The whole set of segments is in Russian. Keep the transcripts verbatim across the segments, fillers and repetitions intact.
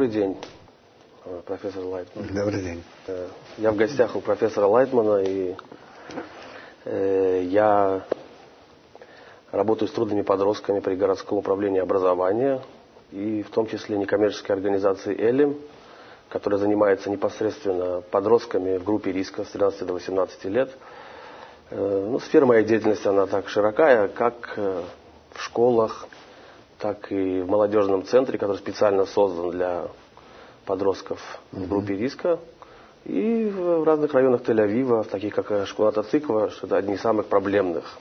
Добрый день, профессор Лайтман. Добрый день. Я в гостях у профессора Лайтмана, и э, я работаю с трудными подростками при городском управлении образования, и в том числе некоммерческой организации «Элим», которая занимается непосредственно подростками в группе риска с тринадцати до восемнадцати лет. Э, ну, сфера моей деятельности, она так широкая, как э, в школах, так и в молодежном центре, который специально создан для подростков в группе риска, и в разных районах Тель-Авива, таких как Школата Циква, что это одни из самых проблемных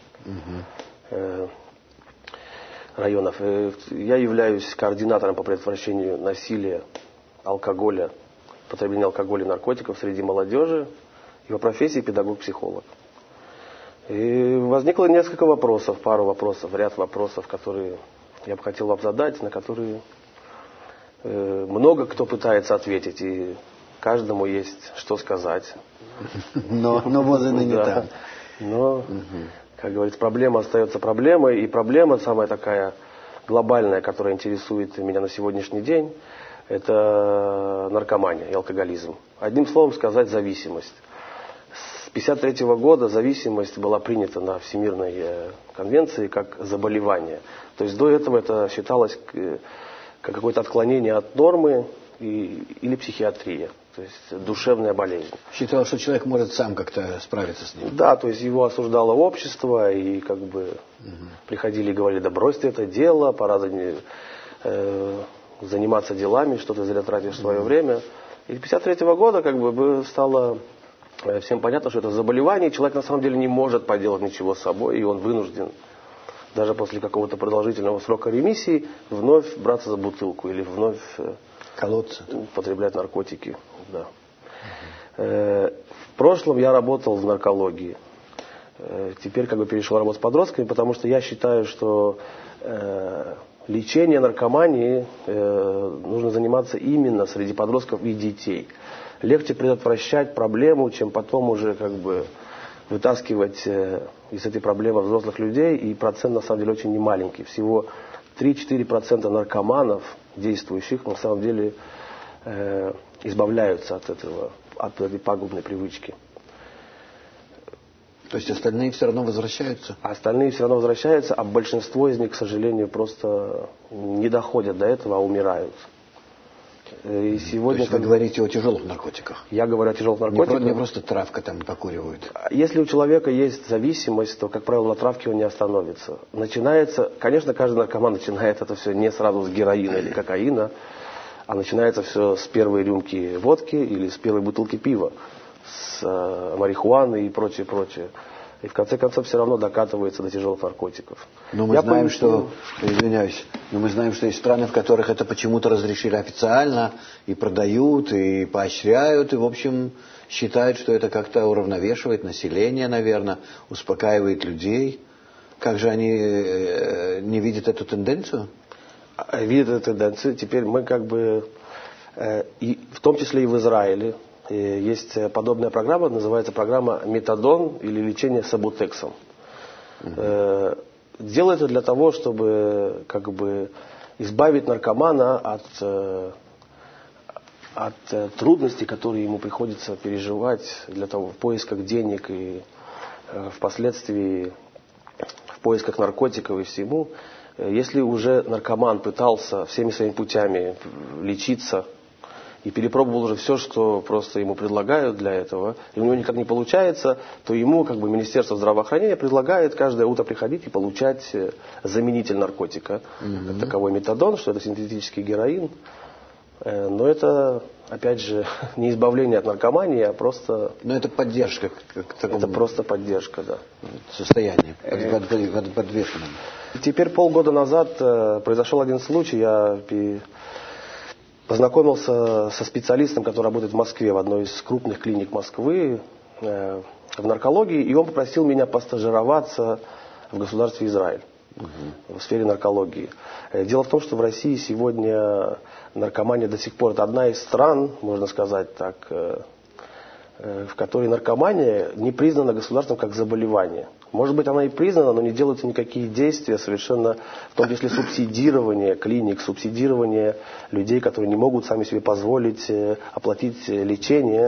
э, районов. Я являюсь координатором по предотвращению насилия, алкоголя, потребления алкоголя и наркотиков среди молодежи, и по профессии педагог-психолог. И возникло несколько вопросов, пару вопросов, ряд вопросов, которые я бы хотел вам задать, на которые э, много кто пытается ответить, и каждому есть что сказать. Но, но вот и не да. так. Но, как говорится, проблема остается проблемой, и проблема самая такая глобальная, которая интересует меня на сегодняшний день, это наркомания и алкоголизм. Одним словом сказать, зависимость. С тысяча девятьсот пятьдесят третьего года зависимость была принята на Всемирной конвенции как заболевание. То есть до этого это считалось как какое-то отклонение от нормы и, или психиатрия, то есть душевная болезнь. Считалось, что человек может сам как-то справиться с ним. Да, то есть его осуждало общество, и как бы угу. приходили и говорили: да брось ты это дело, пора э, заниматься делами, что ты зря тратишь свое угу. время. И с тысяча девятьсот пятьдесят третьего года как бы стало всем понятно, что это заболевание, и человек на самом деле не может поделать ничего с собой, и он вынужден даже после какого-то продолжительного срока ремиссии вновь браться за бутылку или вновь колоться, употреблять наркотики. Да. Угу. Э, в прошлом я работал в наркологии. Э, теперь как бы перешел работать с подростками, потому что я считаю, что э, лечение наркомании э, нужно заниматься именно среди подростков и детей. Легче предотвращать проблему, чем потом уже как бы вытаскивать э, из этой проблемы взрослых людей, и процент на самом деле очень немаленький. Всего три-четыре процента наркоманов, действующих, на самом деле э, избавляются от этого, от этой пагубной привычки. То есть остальные все равно возвращаются? А остальные все равно возвращаются, а большинство из них, к сожалению, просто не доходят до этого, а умирают. И сегодня, то есть вы как... говорите о тяжелых наркотиках? Я говорю о тяжелых наркотиках. Не, не просто травка там покуривают. Если у человека есть зависимость, то, как правило, на травке он не остановится. Начинается, конечно, каждый наркоман начинает это все не сразу с героина или кокаина, а начинается все с первой рюмки водки или с первой бутылки пива, с э, марихуаны и прочее, прочее. И в конце концов все равно докатывается до тяжелых наркотиков. Но мы Я знаем, поясню... что, извиняюсь, но мы знаем, что есть страны, в которых это почему-то разрешили официально, и продают, и поощряют, и, в общем, считают, что это как-то уравновешивает население, наверное, успокаивает людей. Как же они э, не видят эту тенденцию? Видят эту тенденцию. Теперь мы как бы, э, и, в том числе и в Израиле, есть подобная программа, называется программа «Метадон» или лечение сабутексом. Uh-huh. Делают это для того, чтобы как бы избавить наркомана от, от трудностей, которые ему приходится переживать для того, в поисках денег и впоследствии в поисках наркотиков и всему. Если уже наркоман пытался всеми своими путями лечиться, и перепробовал уже все, что просто ему предлагают для этого, и у него никак не получается, то ему как бы Министерство здравоохранения предлагает каждое утро приходить и получать заменитель наркотика. Mm-hmm. Как таковой метадон, что это синтетический героин. Но это, опять же, не избавление от наркомании, а просто... Но это поддержка. К такому... Это просто поддержка, да. Состояние под, под, под, подвешенным. Теперь полгода назад произошел один случай, я... познакомился со специалистом, который работает в Москве, в одной из крупных клиник Москвы, э, в наркологии, и он попросил меня постажироваться в государстве Израиль, угу. в сфере наркологии. Дело в том, что в России сегодня наркомания до сих пор это одна из стран, можно сказать так, э, э, в которой наркомания не признана государством как заболевание. Может быть, она и признана, но не делаются никакие действия, совершенно, в том числе субсидирование клиник, субсидирование людей, которые не могут сами себе позволить оплатить лечение.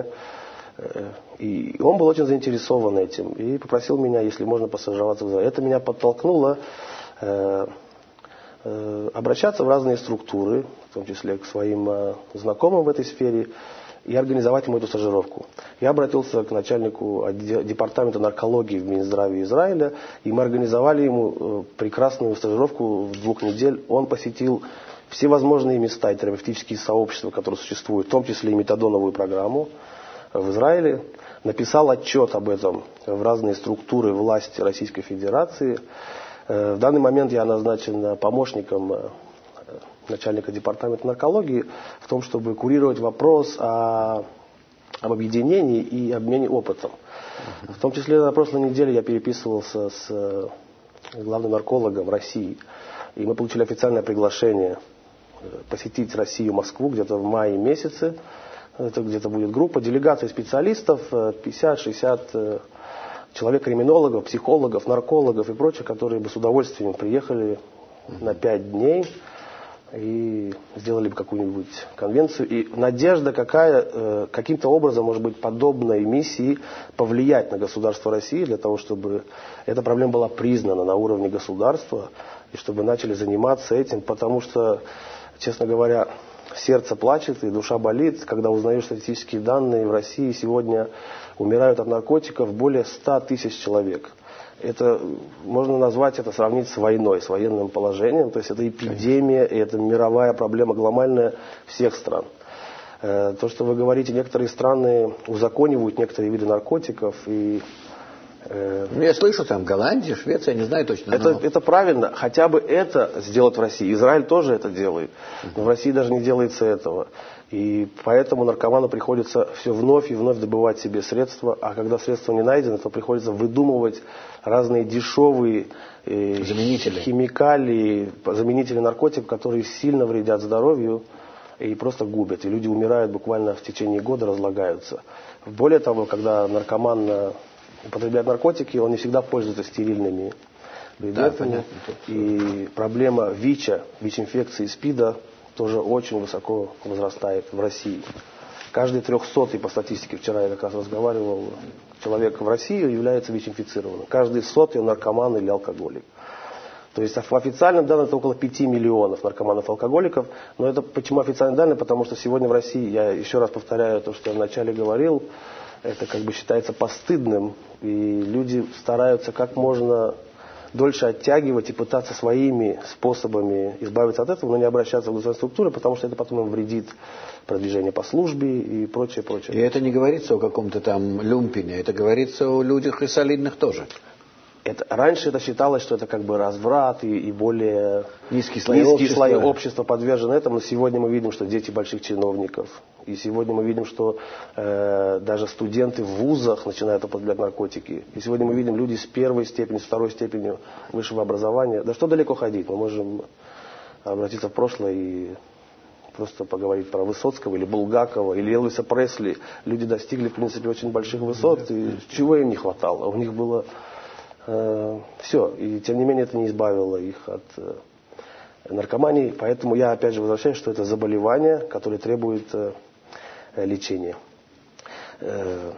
И он был очень заинтересован этим и попросил меня, если можно, постажироваться в Израиле. Это меня подтолкнуло э, э, обращаться в разные структуры, в том числе к своим э, знакомым в этой сфере, и организовать ему эту стажировку. Я обратился к начальнику департамента наркологии в Минздраве Израиля, и мы организовали ему прекрасную стажировку в двух недель. Он посетил все возможные места и терапевтические сообщества, которые существуют, в том числе и метадоновую программу в Израиле, написал отчет об этом в разные структуры власти Российской Федерации. В данный момент я назначен помощником начальника департамента наркологии в том, чтобы курировать вопрос о, об объединении и обмене опытом. Uh-huh. В том числе на прошлой неделе я переписывался с главным наркологом России, и мы получили официальное приглашение посетить Россию, Москву где-то в мае месяце. Это где-то будет группа, делегация специалистов, пятьдесят-шестьдесят человек, криминологов, психологов, наркологов и прочих, которые бы с удовольствием приехали uh-huh. на пять дней и сделали бы какую-нибудь конвенцию. И надежда какая, э, каким-то образом, может быть, подобной миссии повлиять на государство России, для того, чтобы эта проблема была признана на уровне государства, и чтобы начали заниматься этим, потому что, честно говоря, сердце плачет и душа болит, когда узнаешь статистические данные. В России сегодня умирают от наркотиков более ста тысяч человек. Это можно назвать, это сравнить с войной, с военным положением. То есть это эпидемия, и это мировая проблема глобальная всех стран. То, что вы говорите, некоторые страны узаконивают некоторые виды наркотиков. И, ну, я слышу, там Голландия, Швеция, не знаю точно. Это, но... это правильно, хотя бы это сделать в России. Израиль тоже это делает, но в России даже не делается этого. И поэтому наркоману приходится все вновь и вновь добывать себе средства, а когда средства не найдены, то приходится выдумывать разные дешевые э, заменители. химикалии, заменители наркотиков, которые сильно вредят здоровью и просто губят. И люди умирают буквально в течение года, разлагаются. Более того, когда наркоман употребляет наркотики, он не всегда пользуется стерильными предметами. Да, и проблема ВИЧа, ВИЧ-инфекции и СПИДа тоже очень высоко возрастает в России. Каждый трехсотый, по статистике, вчера я как раз разговаривал, человек в России является ВИЧ-инфицированным. Каждый сотый наркоман или алкоголик. То есть в официальном данном это около пяти миллионов наркоманов-алкоголиков. Но это почему официальные данные? Потому что сегодня в России, я еще раз повторяю то, что я вначале говорил, это как бы считается постыдным. И люди стараются как можно дольше оттягивать и пытаться своими способами избавиться от этого, но не обращаться в государственные структуры, потому что это потом им вредит продвижение по службе и прочее, прочее. И это не говорится о каком-то там люмпине, это говорится о людях и солидных тоже. Это, раньше это считалось, что это как бы разврат и, и более низкий слой низкие общества. слои общества подвержены этому, но сегодня мы видим, что дети больших чиновников, и сегодня мы видим, что э, даже студенты в вузах начинают употреблять наркотики, и сегодня мы видим люди с первой степенью, с второй степенью высшего образования. Да что далеко ходить, мы можем обратиться в прошлое и просто поговорить про Высоцкого или Булгакова или Элвиса Пресли. Люди достигли, в принципе, очень больших высот, и чего им не хватало, у них было все, и тем не менее это не избавило их от э, наркомании, поэтому я опять же возвращаюсь, что это заболевание, которое требует э, лечения. Э,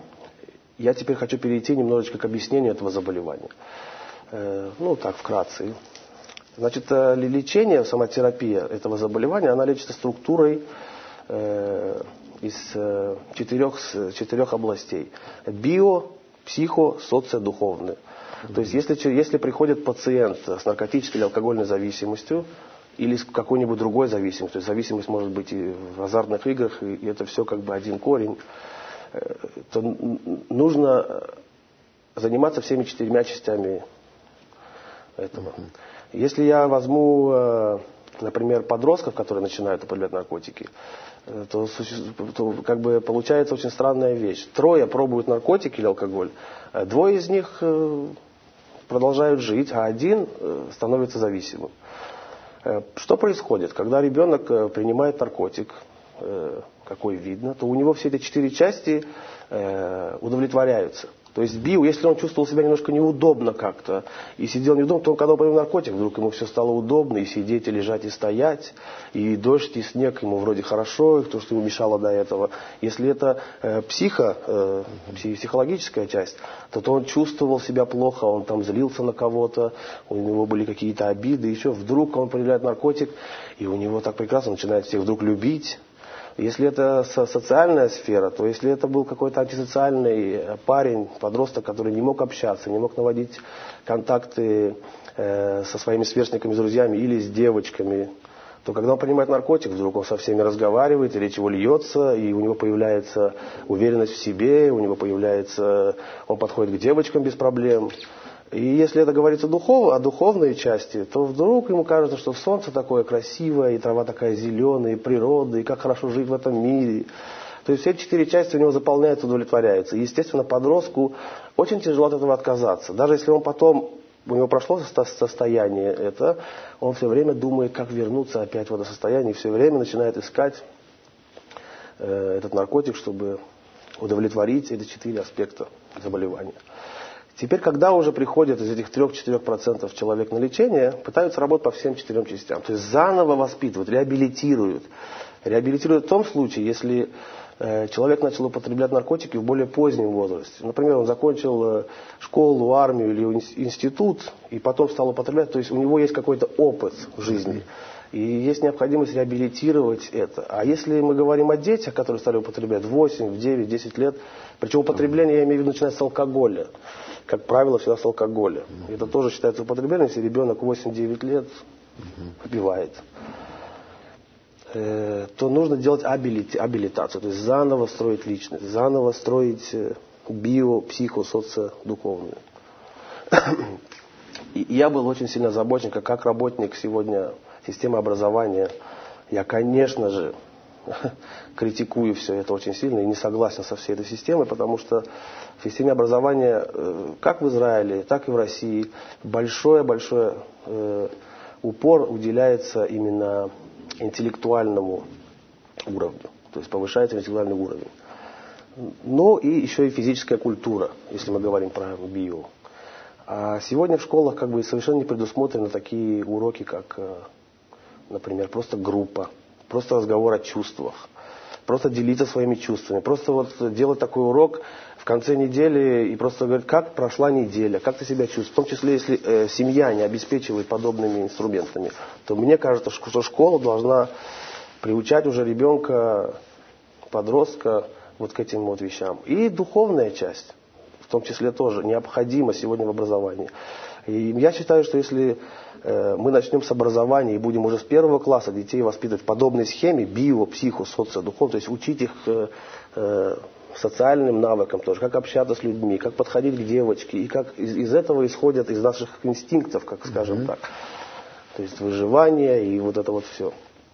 я теперь хочу перейти немножечко к объяснению этого заболевания. Э, ну так, вкратце. Значит, э, лечение, сама терапия этого заболевания, она лечится структурой э, из э, четырех, четырех областей. Био, психо, социо-духовные. Mm-hmm. То есть, если, если приходит пациент с наркотической или алкогольной зависимостью, или с какой-нибудь другой зависимостью, то есть зависимость может быть и в азартных играх, и, и это все как бы один корень, то нужно заниматься всеми четырьмя частями этого. Mm-hmm. Если я возьму, например, подростков, которые начинают употреблять наркотики, То, то как бы получается очень странная вещь. Трое пробуют наркотики или алкоголь, двое из них продолжают жить, а один становится зависимым. Что происходит? Когда ребенок принимает наркотик, какой видно, то у него все эти четыре части удовлетворяются. То есть био, если он чувствовал себя немножко неудобно как-то и сидел неудобно, то когда он принял наркотик, вдруг ему все стало удобно, и сидеть, и лежать, и стоять, и дождь, и снег ему вроде хорошо, и то, что ему мешало до этого. Если это э, психо, э, психологическая часть, то, то он чувствовал себя плохо, он там злился на кого-то, у него были какие-то обиды, еще вдруг он проявляет наркотик, и у него так прекрасно начинает всех вдруг любить. Если это социальная сфера, то если это был какой-то антисоциальный парень, подросток, который не мог общаться, не мог наводить контакты э, со своими сверстниками, с друзьями или с девочками, то когда он принимает наркотик, вдруг он со всеми разговаривает, и речь его льется, и у него появляется уверенность в себе, у него появляется, он подходит к девочкам без проблем. И если это говорится духов, о духовной части, то вдруг ему кажется, что солнце такое красивое, и трава такая зеленая, и природа, и как хорошо жить в этом мире. То есть все четыре части у него заполняются, удовлетворяются. И, естественно, подростку очень тяжело от этого отказаться. Даже если он потом, у него прошло состояние это, он все время думает, как вернуться опять в это состояние, и все время начинает искать э, этот наркотик, чтобы удовлетворить эти четыре аспекта заболевания. Теперь, когда уже приходят из этих трех-четырех процентов человек на лечение, пытаются работать по всем четырем частям. То есть заново воспитывают, реабилитируют. Реабилитируют в том случае, если э, человек начал употреблять наркотики в более позднем возрасте. Например, он закончил э, школу, армию или институт, и потом стал употреблять. То есть у него есть какой-то опыт в жизни. И есть необходимость реабилитировать это. А если мы говорим о детях, которые стали употреблять в восемь, в девять, десять лет, причем употребление, я имею в виду, начинается с алкоголя. Как правило, всегда с алкоголя. Это тоже считается употреблением, если ребенок восемь-девять лет выпивает. Э, то нужно делать абилити, абилитацию, то есть заново строить личность, заново строить био, психо, социодуховную. И я был очень сильно озабочен, как, как работник сегодня системы образования. Я, конечно же, критикую все это очень сильно и не согласен со всей этой системой, потому что в системе образования, как в Израиле, так и в России, большой-большой э, упор уделяется именно интеллектуальному уровню, то есть повышается интеллектуальный уровень. Ну и еще и физическая культура, если мы говорим про био. А сегодня в школах как бы совершенно не предусмотрены такие уроки, как, например, просто группа, просто разговор о чувствах, просто делиться своими чувствами, просто вот делать такой урок в конце недели и просто говорить, как прошла неделя, как ты себя чувствуешь. В том числе, если э, семья не обеспечивает подобными инструментами, то мне кажется, что школа должна приучать уже ребенка, подростка вот к этим вот вещам. И духовная часть, в том числе тоже, необходима сегодня в образовании. И я считаю, что если э, мы начнем с образования и будем уже с первого класса детей воспитывать в подобной схеме, био, психо, социодуховно, то есть учить их э, э, социальным навыкам тоже, как общаться с людьми, как подходить к девочке, и как из, из этого исходят из наших инстинктов, как скажем mm-hmm. так, то есть выживание и вот это вот все,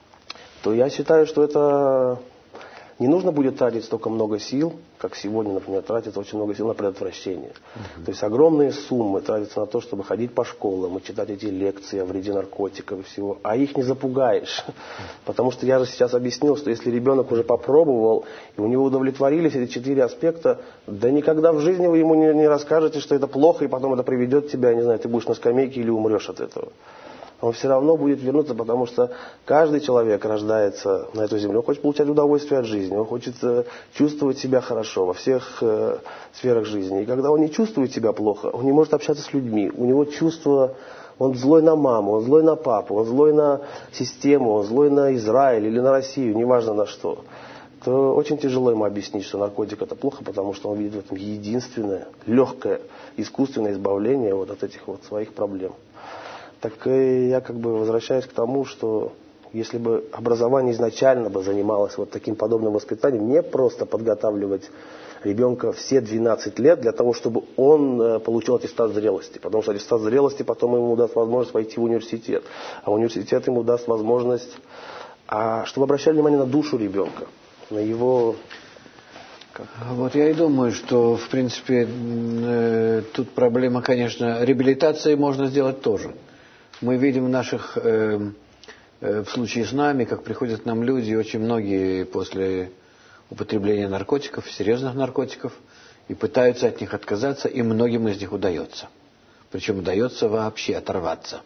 то я считаю, что это не нужно будет тратить столько много сил, как сегодня, например, тратится очень много сил на предотвращение. Uh-huh. То есть огромные суммы тратятся на то, чтобы ходить по школам и читать эти лекции о вреде наркотиков и всего. А их не запугаешь. Uh-huh. Потому что я же сейчас объяснил, что если ребенок уже попробовал, и у него удовлетворились эти четыре аспекта, да никогда в жизни вы ему не, не расскажете, что это плохо, и потом это приведет тебя, я не знаю, ты будешь на скамейке или умрешь от этого. Он все равно будет вернуться, потому что каждый человек рождается на эту землю. Он хочет получать удовольствие от жизни, он хочет э, чувствовать себя хорошо во всех э, сферах жизни. И когда он не чувствует себя плохо, он не может общаться с людьми. У него чувство, он злой на маму, он злой на папу, он злой на систему, он злой на Израиль или на Россию, неважно на что. То очень тяжело ему объяснить, что наркотик это плохо, потому что он видит в этом единственное, легкое, искусственное избавление вот от этих вот своих проблем. Так я как бы возвращаюсь к тому, что если бы образование изначально бы занималось вот таким подобным воспитанием, не просто подготавливать ребенка все двенадцать лет для того, чтобы он получил аттестат зрелости. Потому что аттестат зрелости потом ему даст возможность войти в университет. А университет ему даст возможность, а, чтобы обращали внимание на душу ребенка, на его... Как? Вот я и думаю, что в принципе э, тут проблема, конечно, реабилитации можно сделать тоже. Мы видим в наших, э, э, в случае с нами, как приходят к нам люди, очень многие после употребления наркотиков, серьезных наркотиков, и пытаются от них отказаться, и многим из них удается. Причем удается вообще оторваться.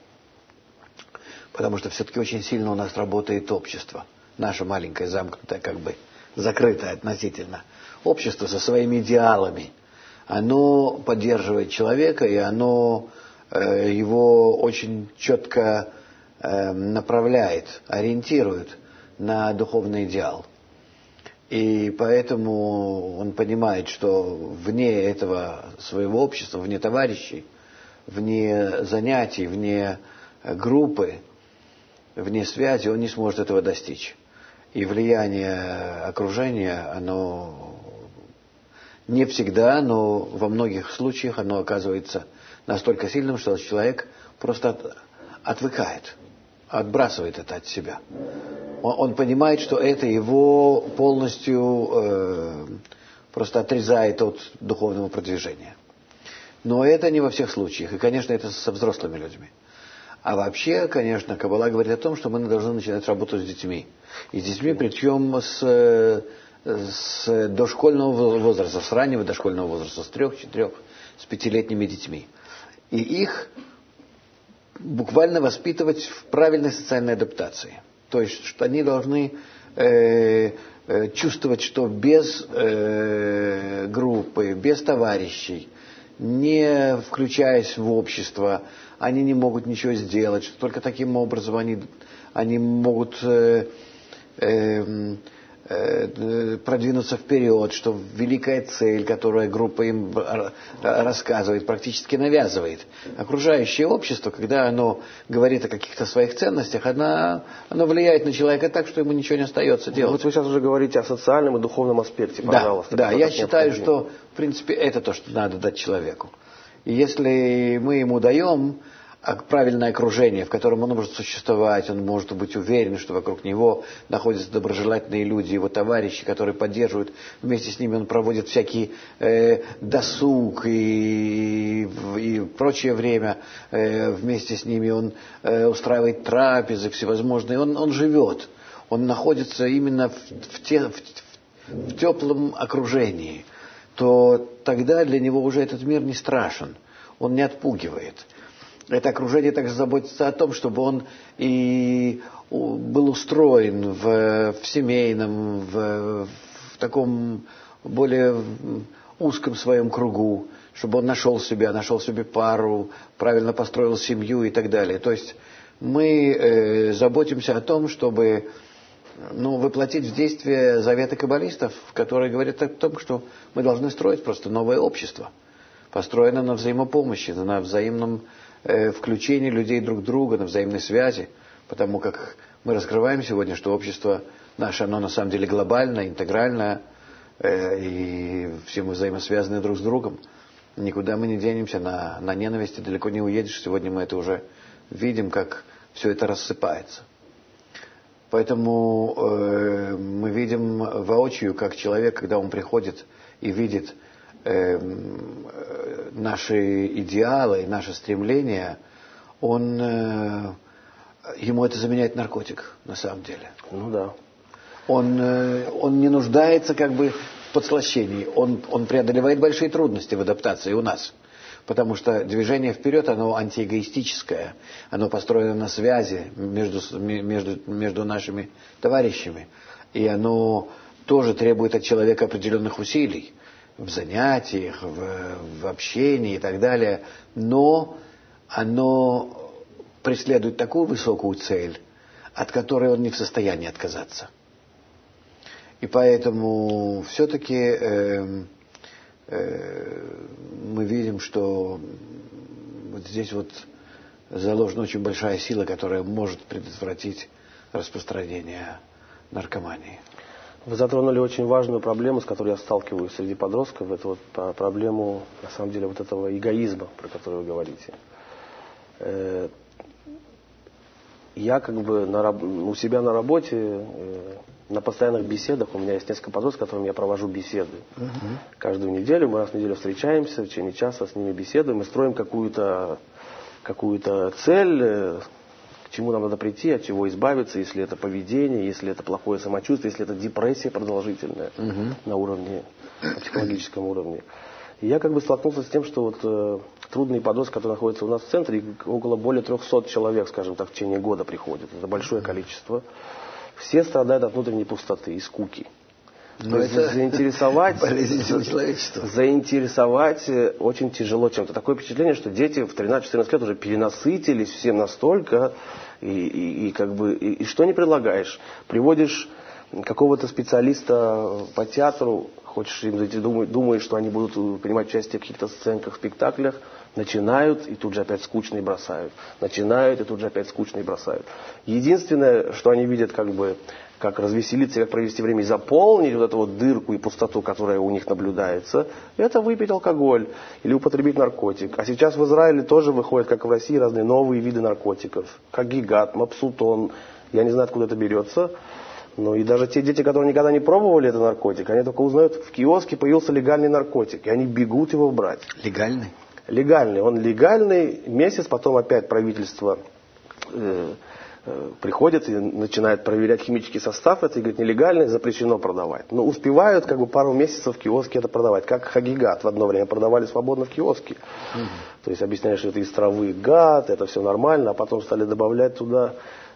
Потому что все-таки очень сильно у нас работает общество. Наше маленькое, замкнутое, как бы закрытое относительно. Общество со своими идеалами. Оно поддерживает человека, и оно э, его очень четко э, направляет, ориентирует на духовный идеал. И поэтому он понимает, что вне этого своего общества, вне товарищей, вне занятий, вне группы, вне связи, он не сможет этого достичь. И влияние окружения, оно не всегда, но во многих случаях оно оказывается настолько сильным, что человек просто от, отвыкает, отбрасывает это от себя. Он, он понимает, что это его полностью э, просто отрезает от духовного продвижения. Но это не во всех случаях. И, конечно, это со взрослыми людьми. А вообще, конечно, Каббала говорит о том, что мы должны начинать работу с детьми. И с детьми, причем с, с дошкольного возраста, с раннего дошкольного возраста, с трех, четырех, с пятилетними детьми. И их буквально воспитывать в правильной социальной адаптации. То есть, что они должны э, э, чувствовать, что без э, группы, без товарищей, не включаясь в общество, они не могут ничего сделать, что только таким образом они, они могут э, э, э, продвинуться вперед, что великая цель, которую группа им рассказывает, практически навязывает. Окружающее общество, когда оно говорит о каких-то своих ценностях, оно, оно влияет на человека так, что ему ничего не остается делать. Вот вы сейчас уже говорите о социальном и духовном аспекте, пожалуйста. Да, да, я считаю, что, в принципе, это то, что надо дать человеку. И если мы ему даем правильное окружение, в котором он может существовать, он может быть уверен, что вокруг него находятся доброжелательные люди, его товарищи, которые поддерживают, вместе с ними он проводит всякий э, досуг и, и прочее время, э, вместе с ними он э, устраивает трапезы всевозможные, он, он живет, он находится именно в, в, те, в, в теплом окружении, то тогда для него уже этот мир не страшен, он не отпугивает. Это окружение также заботится о том, чтобы он и был устроен в, в семейном, в, в таком более узком своем кругу, чтобы он нашел себя, нашел себе пару, правильно построил семью и так далее. То есть мы э, заботимся о том, чтобы ну, воплотить в действие заветы каббалистов, которые говорят о том, что мы должны строить просто новое общество, построенное на взаимопомощи, на взаимном включение людей друг друга, на взаимной связи, потому как мы раскрываем сегодня, что общество наше, оно на самом деле глобальное, интегральное, э, и все мы взаимосвязаны друг с другом. Никуда мы не денемся, на, на ненависти далеко не уедешь. Сегодня мы это уже видим, как все это рассыпается. Поэтому э, мы видим воочию, как человек, когда он приходит и видит наши идеалы, наши стремления, он, ему это заменяет наркотик, на самом деле. Ну да. Он, он не нуждается как бы в подслащении, он, он преодолевает большие трудности в адаптации у нас. Потому что движение вперед, оно антиэгоистическое, оно построено на связи между, между, между нашими товарищами. И оно тоже требует от человека определенных усилий. В занятиях, в, в общении и так далее, но оно преследует такую высокую цель, от которой он не в состоянии отказаться. И поэтому все-таки э, э, мы видим, что вот здесь вот заложена очень большая сила, которая может предотвратить распространение наркомании. Вы затронули очень важную проблему, с которой я сталкиваюсь среди подростков. Это вот проблему, на самом деле, вот этого эгоизма, про который вы говорите. Я как бы на, у себя на работе, на постоянных беседах, у меня есть несколько подростков, с которыми я провожу беседы. Uh-huh. Каждую неделю, мы раз в неделю встречаемся, в течение часа с ними беседуем, мы строим какую-то, какую-то цель, к чему нам надо прийти, от чего избавиться, если это поведение, если это плохое самочувствие, если это депрессия продолжительная угу. на уровне, на психологическом уровне. И я как бы столкнулся с тем, что вот э, трудные подростки, которые находятся у нас в центре, около более трехсот человек, скажем так, в течение года приходят. Это большое количество. Все страдают от внутренней пустоты и скуки. Но это заинтересовать, заинтересовать очень тяжело чем-то. Такое впечатление, что дети в тринадцать-четырнадцать лет уже перенасытились всем настолько, и, и, и как бы и, и что не предлагаешь? Приводишь какого-то специалиста по театру, хочешь им зайти, думаешь, думаешь, что они будут принимать участие в каких-то сценках, спектаклях, начинают и тут же опять скучно и бросают. Начинают и тут же опять скучно и бросают. Единственное, что они видят, как бы, как развеселиться, как провести время и заполнить вот эту вот дырку и пустоту, которая у них наблюдается, это выпить алкоголь или употребить наркотик. А сейчас в Израиле тоже выходят, как в России, разные новые виды наркотиков. Как гигат, мапсутон. Я не знаю, откуда это берется. Но и даже те дети, которые никогда не пробовали этот наркотик, они только узнают, в киоске появился легальный наркотик, и они бегут его брать. Легальный? Легальный. Он легальный. Месяц, потом опять правительство э, э, приходит и начинает проверять химический состав. Это и говорит, нелегальный, запрещено продавать. Но успевают как бы пару месяцев в киоске это продавать. Как хагигат в одно время продавали свободно в киоске. Угу. То есть объясняешь, что это из травы гад, это все нормально, а потом стали добавлять туда...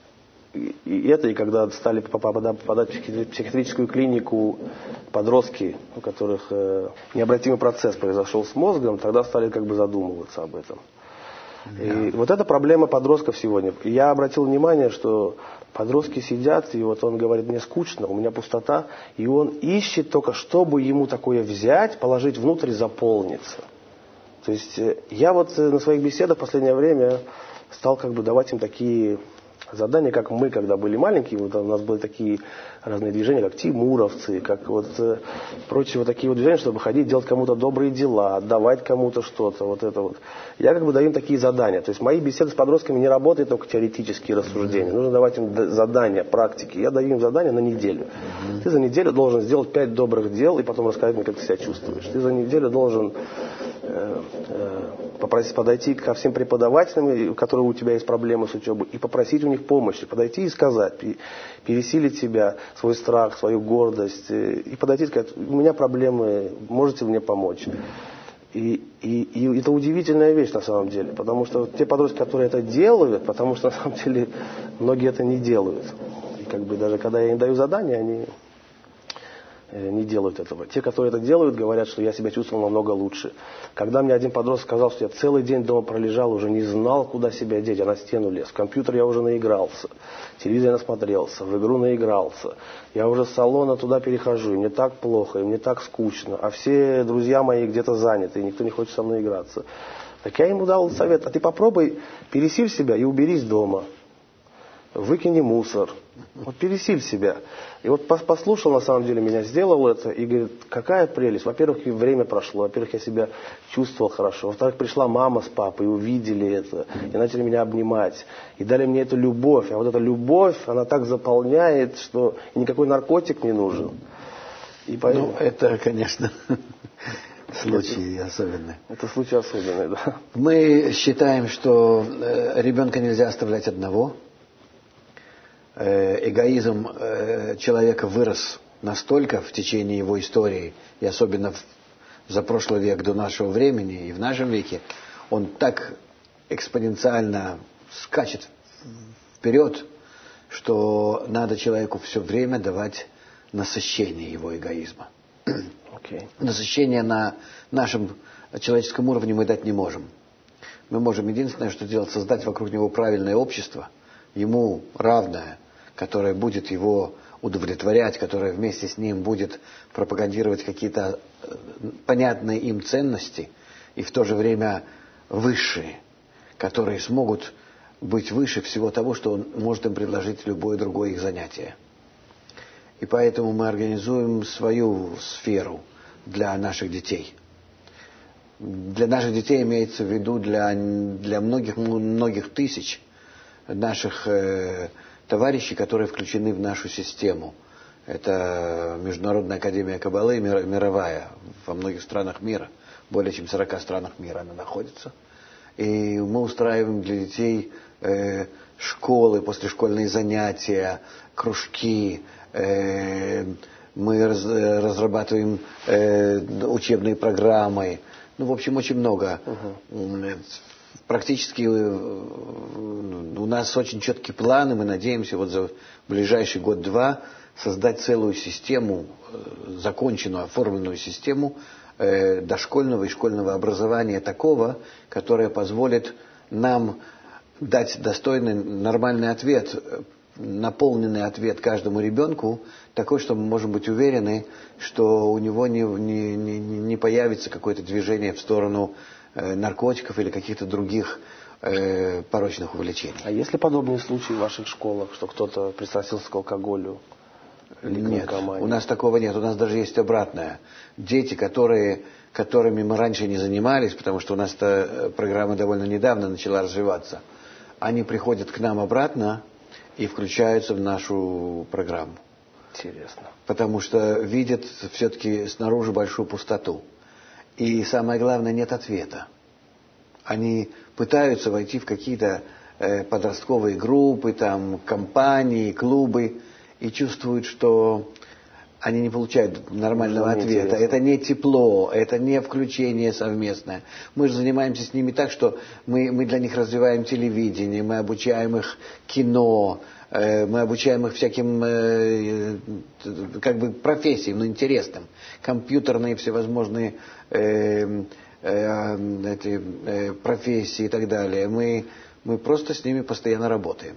И это, и когда стали попадать в психиатрическую клинику подростки, у которых э, необратимый процесс произошел с мозгом, тогда стали как бы задумываться об этом. Yeah. И вот это проблема подростков сегодня. И я обратил внимание, что подростки сидят, и вот он говорит, мне скучно, у меня пустота, и он ищет только, чтобы ему такое взять, положить внутрь и заполниться. То есть э, я вот на своих беседах в последнее время стал как бы давать им такие... задания, как мы, когда были маленькие, вот у нас были такие разные движения, как тимуровцы, как вот э, прочие вот такие вот движения, чтобы ходить, делать кому-то добрые дела, отдавать кому-то что-то, вот это вот. Я как бы даю им такие задания. То есть мои беседы с подростками не работают только теоретические рассуждения. Mm-hmm. Нужно давать им задания, практики. Я даю им задания на неделю. Mm-hmm. Ты за неделю должен сделать пять добрых дел и потом рассказать мне, как ты себя чувствуешь. Ты за неделю должен э, э, попросить подойти ко всем преподавателям, у которых у тебя есть проблемы с учебой, и попросить у них помощи, подойти и сказать, пересилить себя, свой страх, свою гордость, и подойти и сказать, у меня проблемы, можете мне помочь. И, и, и это удивительная вещь на самом деле, потому что те подростки, которые это делают, потому что на самом деле многие это не делают. И как бы даже когда я им даю задания, они не делают этого. Те, которые это делают, говорят, что я себя чувствовал намного лучше. Когда мне один подросток сказал, что я целый день дома пролежал, уже не знал, куда себя деть, я на стену лез. В компьютер я уже наигрался, телевизор я насмотрелся, в игру наигрался. Я уже с салона туда перехожу, и мне так плохо, и мне так скучно. А все друзья мои где-то заняты, и никто не хочет со мной играться. Так я ему дал совет, а ты попробуй, пересиль себя и уберись дома. Выкини мусор. Вот пересиль себя. И вот послушал, на самом деле, меня, сделал это, и говорит, какая прелесть. Во-первых, время прошло, во-первых, я себя чувствовал хорошо. Во-вторых, пришла мама с папой, увидели это, и начали меня обнимать. И дали мне эту любовь. А вот эта любовь, она так заполняет, что никакой наркотик не нужен. И поэтому... Ну, это, конечно, случай особенный. Это случай особенный, да. Мы считаем, что ребенка нельзя оставлять одного. Эгоизм человека вырос настолько в течение его истории, и особенно в, за прошлый век до нашего времени, и в нашем веке, он так экспоненциально скачет вперед, что надо человеку все время давать насыщение его эгоизма. Okay. Насыщение на нашем человеческом уровне мы дать не можем. Мы можем единственное, что делать, создать вокруг него правильное общество, ему равное, которое будет его удовлетворять, которое вместе с ним будет пропагандировать какие-то понятные им ценности, и в то же время высшие, которые смогут быть выше всего того, что он может им предложить любое другое их занятие. И поэтому мы организуем свою сферу для наших детей. Для наших детей имеется в виду для, для многих, многих тысяч наших э, товарищей, которые включены в нашу систему. Это Международная академия Каббалы, мировая, во многих странах мира, более чем в сорока странах мира она находится. И мы устраиваем для детей э, школы, послешкольные занятия, кружки. Э, мы раз, разрабатываем э, учебные программы. Ну, в общем, очень много. Uh-huh. Практически у нас очень четкие планы. Мы надеемся вот за ближайший год-два создать целую систему, законченную, оформленную систему э, дошкольного и школьного образования такого, которое позволит нам дать достойный, нормальный ответ, наполненный ответ каждому ребенку, такой, что мы можем быть уверены, что у него не, не, не, не появится какое-то движение в сторону э, наркотиков или каких-то других э, порочных увлечений. А есть ли подобные случаи в ваших школах, что кто-то пристрастился к алкоголю? Нет, у нас такого нет. У нас даже есть обратное. Дети, которые, которыми мы раньше не занимались, потому что у нас эта программа довольно недавно начала развиваться, они приходят к нам обратно и включаются в нашу программу. Интересно. Потому что видят все-таки снаружи большую пустоту. И самое главное, нет ответа. Они пытаются войти в какие-то э, подростковые группы, там, компании, клубы, и чувствуют, что они не получают нормального ответа. Интересно. Это не тепло, это не включение совместное. Мы же занимаемся с ними так, что мы, мы для них развиваем телевидение, мы обучаем их кино, э, мы обучаем их всяким э, как бы профессиям, но интересным. Компьютерные всевозможные э, э, эти, э, профессии и так далее. Мы, мы просто с ними постоянно работаем.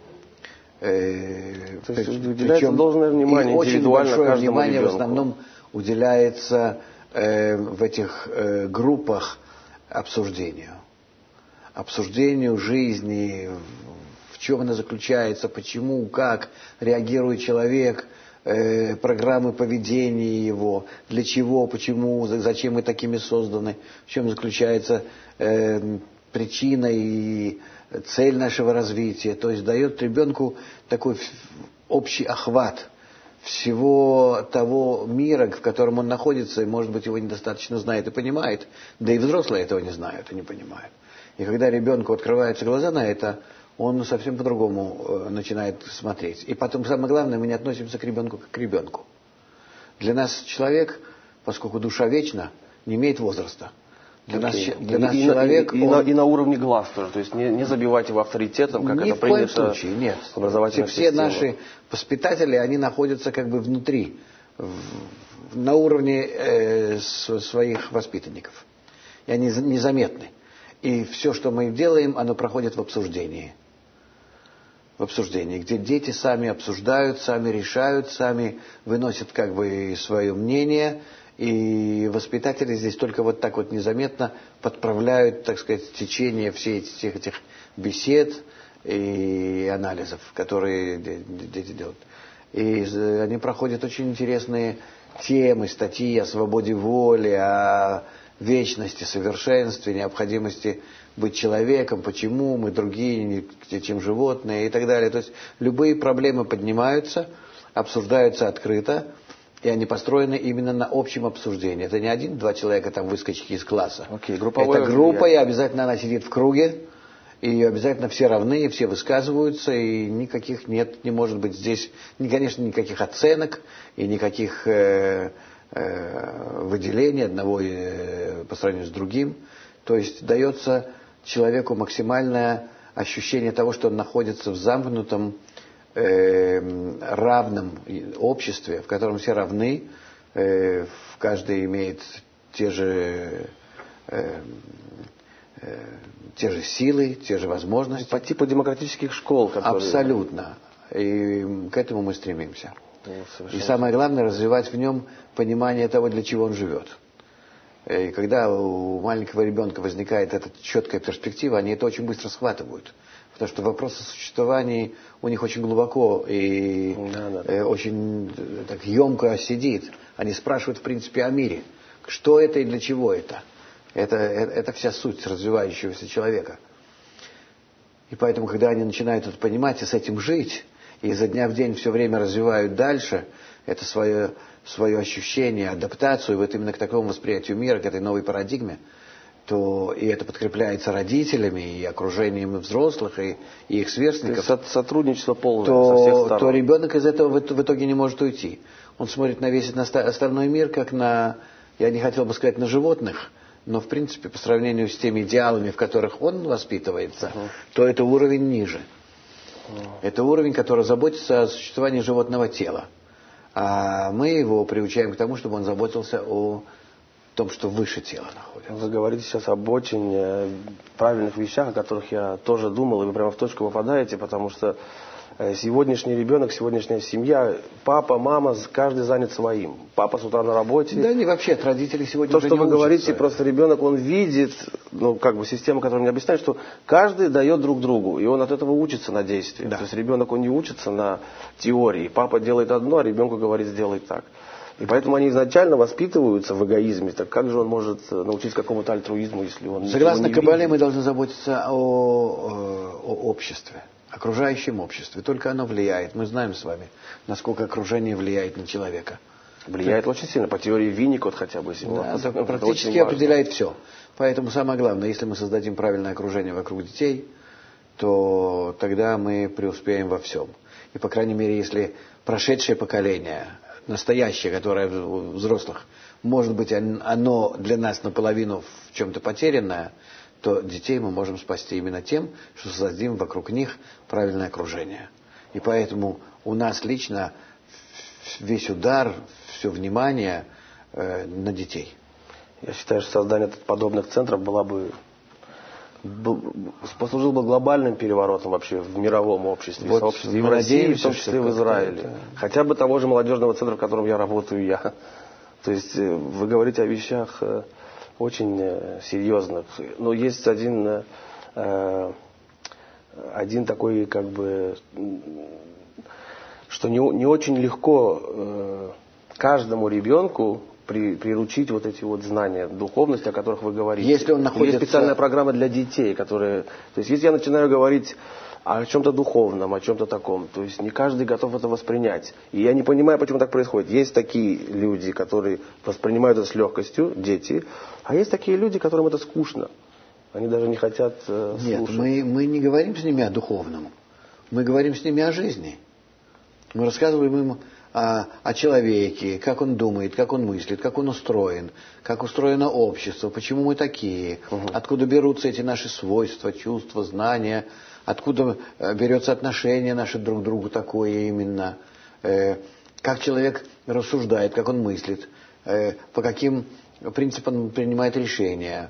То есть уделяется должное внимание очень большое внимание ребенку. В основном уделяется э, в этих э, группах обсуждению. Обсуждению жизни, в чем она заключается, почему, как реагирует человек, э, программы поведения его, для чего, почему, зачем мы такими созданы, в чем заключается э, причина и цель нашего развития. То есть дает ребенку такой общий охват всего того мира, в котором он находится, и, может быть, его недостаточно знает и понимает, да и взрослые этого не знают и не понимают. И когда ребенку открываются глаза на это, он совсем по-другому начинает смотреть. И потом, самое главное, мы не относимся к ребенку как к ребенку. Для нас человек, поскольку душа вечна, не имеет возраста. Для нас, для нас и, человек... И, и, он... на, и на уровне глаз тоже. То есть не, не забивайте его авторитетом, как Ни это в коем принято случае, нет. в образовательной все, системе. Все наши воспитатели, они находятся как бы внутри, в, на уровне э, своих воспитанников. И они незаметны. И все, что мы делаем, оно проходит в обсуждении. В обсуждении, где дети сами обсуждают, сами решают, сами выносят как бы свое мнение. И воспитатели здесь только вот так вот незаметно подправляют, так сказать, течение всех этих, этих бесед и анализов, которые дети делают. И они проходят очень интересные темы, статьи о свободе воли, о вечности, совершенстве, необходимости быть человеком, почему мы другие, чем животные и так далее. То есть любые проблемы поднимаются, обсуждаются открыто. И они построены именно на общем обсуждении. Это не один-два человека, там, выскочки из класса. Okay, это группа, и обязательно она сидит в круге, и обязательно все равны, и все высказываются, и никаких нет, не может быть здесь, ни, конечно, никаких оценок, и никаких э, э, выделений одного э, по сравнению с другим. То есть дается человеку максимальное ощущение того, что он находится в замкнутом, равном обществе, в котором все равны, э, каждый имеет те же, э, э, те же силы, те же возможности. По типу демократических школ. Которые... Абсолютно. И к этому мы стремимся. Ну, и самое главное, развивать в нем понимание того, для чего он живет. И когда у маленького ребенка возникает эта четкая перспектива, они это очень быстро схватывают. Потому что вопрос о существовании у них очень глубоко и да, да, да. очень так емко сидит. Они спрашивают, в принципе, о мире. Что это и для чего это? Это, это, это вся суть развивающегося человека. И поэтому, когда они начинают это понимать и с этим жить, и изо дня в день все время развивают дальше, это свое, свое ощущение, адаптацию вот именно к такому восприятию мира, к этой новой парадигме, то и это подкрепляется родителями и окружением взрослых, и, и их сверстников, то сотрудничество полное то, со всех сторон. То ребенок из этого в, в итоге не может уйти. Он смотрит на весь остальной мир, как на, я не хотел бы сказать, на животных, но в принципе по сравнению с теми идеалами, в которых он воспитывается, uh-huh. то это уровень ниже. Uh-huh. Это уровень, который заботится о существовании животного тела. А мы его приучаем к тому, чтобы он заботился о том, что выше тела находится. Вы говорите сейчас об очень э, правильных вещах, о которых я тоже думал, и вы прямо в точку попадаете, потому что э, сегодняшний ребенок, сегодняшняя семья, папа, мама, каждый занят своим. Папа с утра на работе. Да, не вообще, от родителей сегодня То, уже что не вы учатся. говорите, просто ребенок, он видит, ну, как бы система, которая мне объясняет, что каждый дает друг другу, и он от этого учится на действии. Да. То есть ребенок, он не учится на теории. Папа делает одно, а ребенку говорит, сделай так. И поэтому они изначально воспитываются в эгоизме. Так как же он может научиться какому-то альтруизму, если он Согласно не Кабале, видит? мы должны заботиться о, о обществе, окружающем обществе. Только оно влияет. Мы знаем с вами, насколько окружение влияет на человека. Влияет очень сильно. По теории Винникот хотя бы. Да, это, это практически определяет все. Поэтому самое главное, если мы создадим правильное окружение вокруг детей, то тогда мы преуспеем во всем. И, по крайней мере, если прошедшее поколение, настоящее, которое у взрослых, может быть, оно для нас наполовину в чем-то потерянное, то детей мы можем спасти именно тем, что создадим вокруг них правильное окружение. И поэтому у нас лично весь удар, все внимание э, на детей. Я считаю, что создание подобных центров было бы, был, послужило бы глобальным переворотом вообще в мировом обществе, Вот в сообществе, и в России, в том числе в Израиле. Это... Хотя бы того же молодежного центра, в котором я работаю я. То есть вы говорите о вещах очень серьезных. Но есть один, один такой, как бы, что не, не очень легко каждому ребенку При, приручить вот эти вот знания духовности, о которых вы говорите. Если он находится... Есть специальная программа для детей, которые... То есть, если я начинаю говорить о чем-то духовном, о чем-то таком, то есть не каждый готов это воспринять. И я не понимаю, почему так происходит. Есть такие люди, которые воспринимают это с легкостью, дети, а есть такие люди, которым это скучно. Они даже не хотят э, Нет, слушать. мы, мы не говорим с ними о духовном. Мы говорим с ними о жизни. Мы рассказываем им О, о человеке, как он думает, как он мыслит, как он устроен, как устроено общество, почему мы такие, угу. откуда берутся эти наши свойства, чувства, знания, откуда берется отношение наше друг к другу такое именно, э, как человек рассуждает, как он мыслит, э, по каким принципам он принимает решения.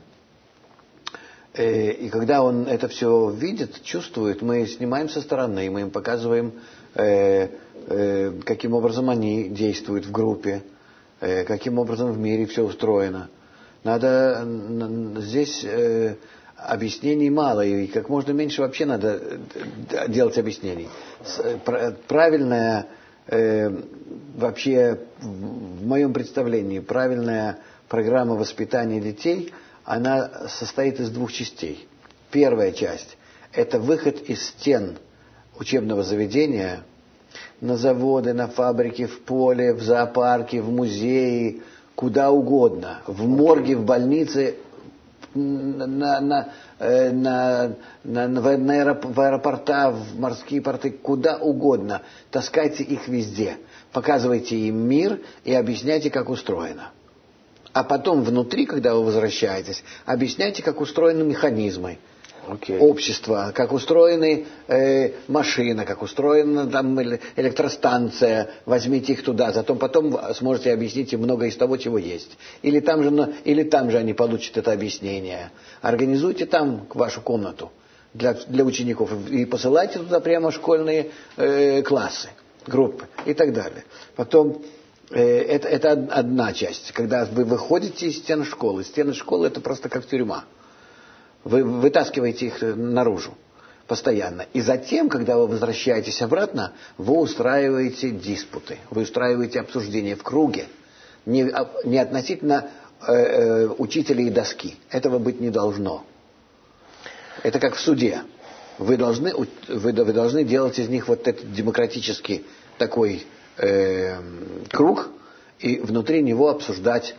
Э, и когда он это все видит, чувствует, мы снимаем со стороны, мы им показываем, э, э, каким образом они действуют в группе, э, каким образом в мире все устроено. Надо здесь э, объяснений мало, и как можно меньше вообще надо делать объяснений. Правильная, э, вообще в моем представлении, правильная программа воспитания детей, она состоит из двух частей. Первая часть – это выход из стен учебного заведения на заводы, на фабрики, в поле, в зоопарке, в музее, куда угодно, в морге, в больнице, на, на, на, на, на, на, в аэропорта, в морские порты, куда угодно. Таскайте их везде. Показывайте им мир и объясняйте, как устроено. А потом внутри, когда вы возвращаетесь, объясняйте, как устроены механизмы okay. общества, как устроены э, машина, как устроена там электростанция. Возьмите их туда, зато потом сможете объяснить им много из того, чего есть. Или там же, или там же они получат это объяснение. Организуйте там вашу комнату для, для учеников и посылайте туда прямо школьные э, классы, группы и так далее. Потом... Это, это одна часть, когда вы выходите из стен школы. Стены школы это просто как тюрьма. Вы вытаскиваете их наружу постоянно. И затем, когда вы возвращаетесь обратно, вы устраиваете диспуты, вы устраиваете обсуждения в круге. Не, не относительно э, э, учителя и доски. Этого быть не должно. Это как в суде. Вы должны, вы, вы должны делать из них вот этот демократический такой... круг, и внутри него обсуждать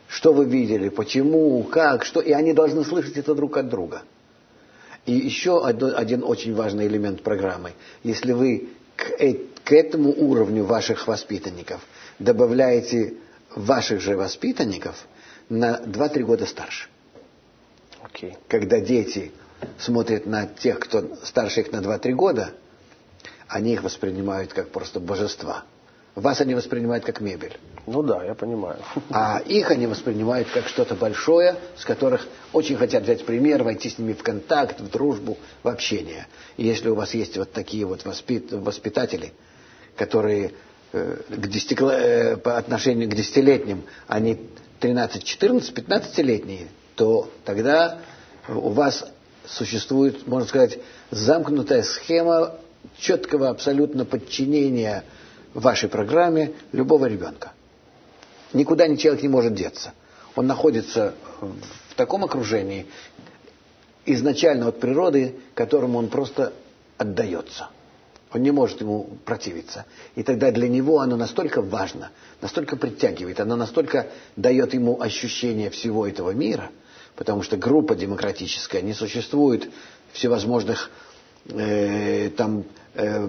что вы видели, почему, как, что, и они должны слышать это друг от друга. И еще один очень важный элемент программы. Если вы к, к этому уровню ваших воспитанников добавляете ваших же воспитанников на два-три года старше. Okay. Когда дети смотрят на тех, кто старше их на два-три года, они их воспринимают как просто божества. Вас они воспринимают как мебель. Ну да, я понимаю. А их они воспринимают как что-то большое, с которых очень хотят взять пример, войти с ними в контакт, в дружбу, в общение. И если у вас есть вот такие вот воспит... воспитатели, которые э, к десяти... э, по отношению к десятилетним, они тринадцать, четырнадцать, пятнадцатилетние, то тогда у вас существует, можно сказать, замкнутая схема четкого абсолютно подчинения вашей программе любого ребенка. Никуда ни человек не может деться. Он находится в таком окружении, изначально от природы, которому он просто отдается. Он не может ему противиться. И тогда для него оно настолько важно, настолько притягивает, оно настолько дает ему ощущение всего этого мира, потому что группа демократическая, не существует всевозможных э, там, э,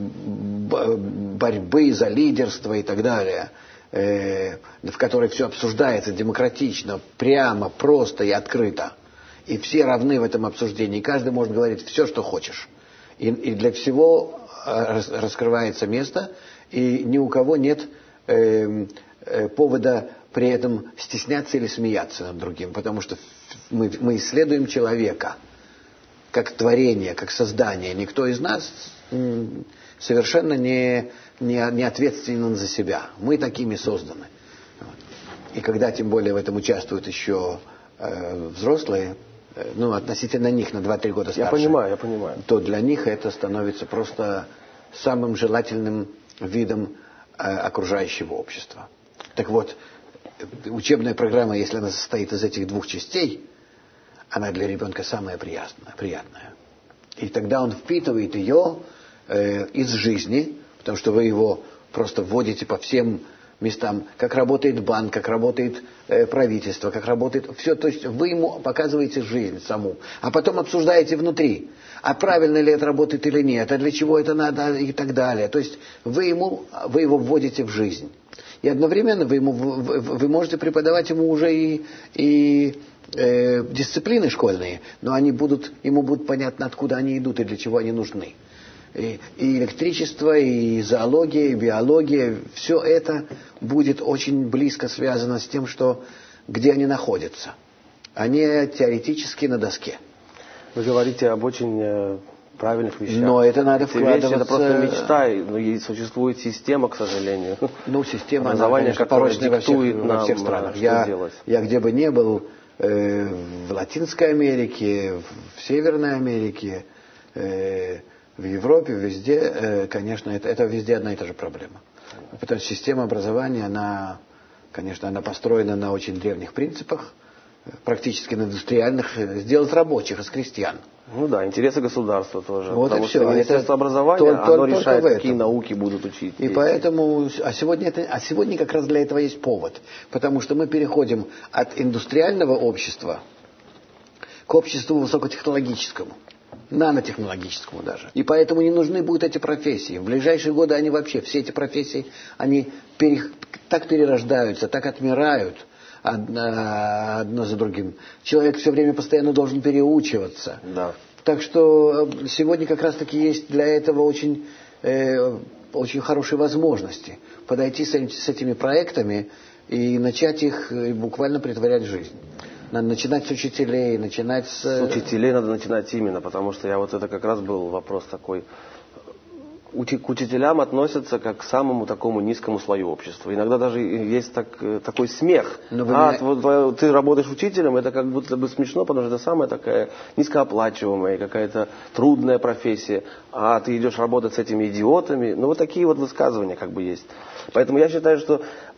борьбы за лидерство и так далее, э, в которой все обсуждается демократично, прямо, просто и открыто. И все равны в этом обсуждении, каждый может говорить все, что хочешь. И, и для всего раскрывается место, и ни у кого нет э, э, повода при этом стесняться или смеяться над другим, потому что мы, мы исследуем человека как творение, как создание. Никто из нас м, совершенно не, не, не ответственен за себя. Мы такими созданы. И когда тем более в этом участвуют еще э, взрослые, ну, относительно них на два-три года старше. Я понимаю, я понимаю. То для них это становится просто самым желательным видом э, окружающего общества. Так вот, учебная программа, если она состоит из этих двух частей, она для ребенка самая приятная. приятная. И тогда он впитывает ее э, из жизни, потому что вы его просто вводите по всем местам, как работает банк, как работает э, правительство, как работает все. То есть вы ему показываете жизнь саму, а потом обсуждаете внутри, а правильно ли это работает или нет, а для чего это надо и так далее. То есть вы, ему, вы его вводите в жизнь. И одновременно вы, ему, вы, вы можете преподавать ему уже и, и э, дисциплины школьные, но они будут, ему будут понятно, откуда они идут и для чего они нужны. И, и электричество, и зоология, и биология, все это будет очень близко связано с тем, что, где они находятся. Они теоретически на доске. Вы говорите об очень э, правильных вещах. Но это надо Эти вкладываться... вещи, это просто мечта, но и существует система, к сожалению. Ну, система, образования, она, конечно, порочная во всех, нам, во всех странах. Что я, делать. я где бы ни был, э, в Латинской Америке, в Северной Америке, э, в Европе, везде, э, конечно, это, это везде одна и та же проблема. Потому что система образования, она, конечно, она построена на очень древних принципах, практически на индустриальных, сделать рабочих из крестьян. Ну да, интересы государства тоже. Вот потому и все. что Министерство это образования, то, оно то, решает, какие этом. науки будут учить. И дети. Поэтому, а сегодня, это, а сегодня как раз для этого есть повод. Потому что мы переходим от индустриального общества к обществу высокотехнологическому. Нанотехнологическому даже. И поэтому не нужны будут эти профессии. В ближайшие годы они вообще, все эти профессии, они пере, так перерождаются, так отмирают одно, одно за другим. Человек все время постоянно должен переучиваться. Да. Так что сегодня как раз таки есть для этого очень, э, очень хорошие возможности подойти с, с этими проектами и начать их буквально притворять в жизнь. Надо начинать с учителей, начинать с... С учителей надо начинать именно, потому что я вот это как раз был вопрос такой. Учи, к учителям относятся как к самому такому низкому слою общества. Иногда даже есть так, такой смех. А, меня... вот, ты работаешь учителем, это как будто бы смешно, потому что это самая такая низкооплачиваемая, какая-то трудная профессия. А ты идешь работать с этими идиотами. Ну, вот такие вот высказывания как бы есть. Поэтому я считаю, что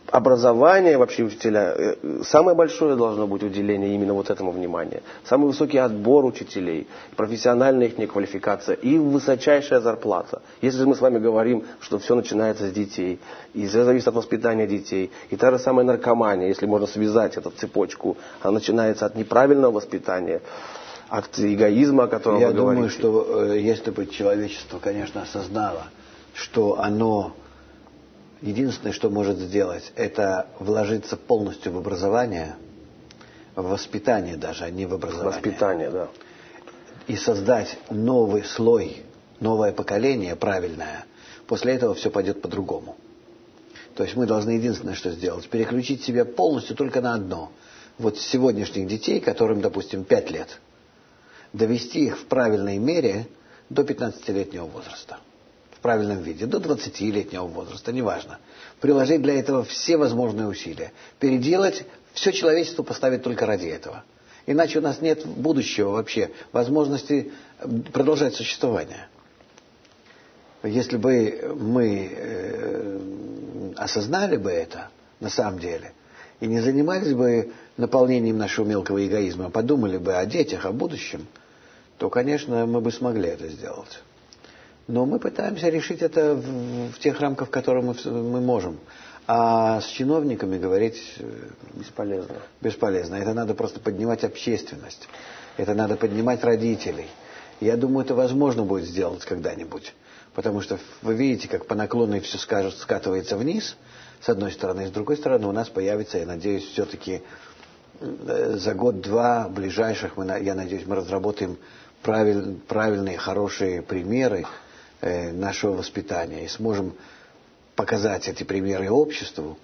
образование вообще учителя, самое большое должно быть уделение именно вот этому вниманию. Самый высокий отбор учителей, профессиональная их квалификация и высочайшая зарплата. Если мы с вами говорим, что все начинается с детей, и все зависит от воспитания детей, и та же самая наркомания, если можно связать эту цепочку, она начинается от неправильного воспитания, от эгоизма, о котором Я вы говорите. думаю, что э, если бы человечество, конечно, осознало, что оно единственное, что может сделать, это вложиться полностью в образование, в воспитание даже, а не в образование. Воспитание, да. И создать новый слой, новое поколение правильное. После этого все пойдет по-другому. То есть мы должны единственное, что сделать, переключить себя полностью только на одно. Вот сегодняшних детей, которым, допустим, пять лет, довести их в правильной мере до пятнадцатилетнего возраста. В правильном виде, до двадцатилетнего возраста, неважно. Приложить для этого все возможные усилия. Переделать, все человечество поставить только ради этого. Иначе у нас нет будущего вообще, возможности продолжать существование. Если бы мы э, осознали бы это на самом деле, и не занимались бы наполнением нашего мелкого эгоизма, а подумали бы о детях, о будущем, то, конечно, мы бы смогли это сделать. Но мы пытаемся решить это в, в тех рамках, в которых мы, мы можем. А с чиновниками говорить бесполезно. Бесполезно. Это надо просто поднимать общественность. Это надо поднимать родителей. Я думаю, это возможно будет сделать когда-нибудь. Потому что вы видите, как по наклонной все скажет, скатывается вниз, с одной стороны. И с другой стороны у нас появится, я надеюсь, все-таки за год-два ближайших, мы, я надеюсь, мы разработаем правиль, правильные, хорошие примеры нашего воспитания и сможем показать эти примеры обществу.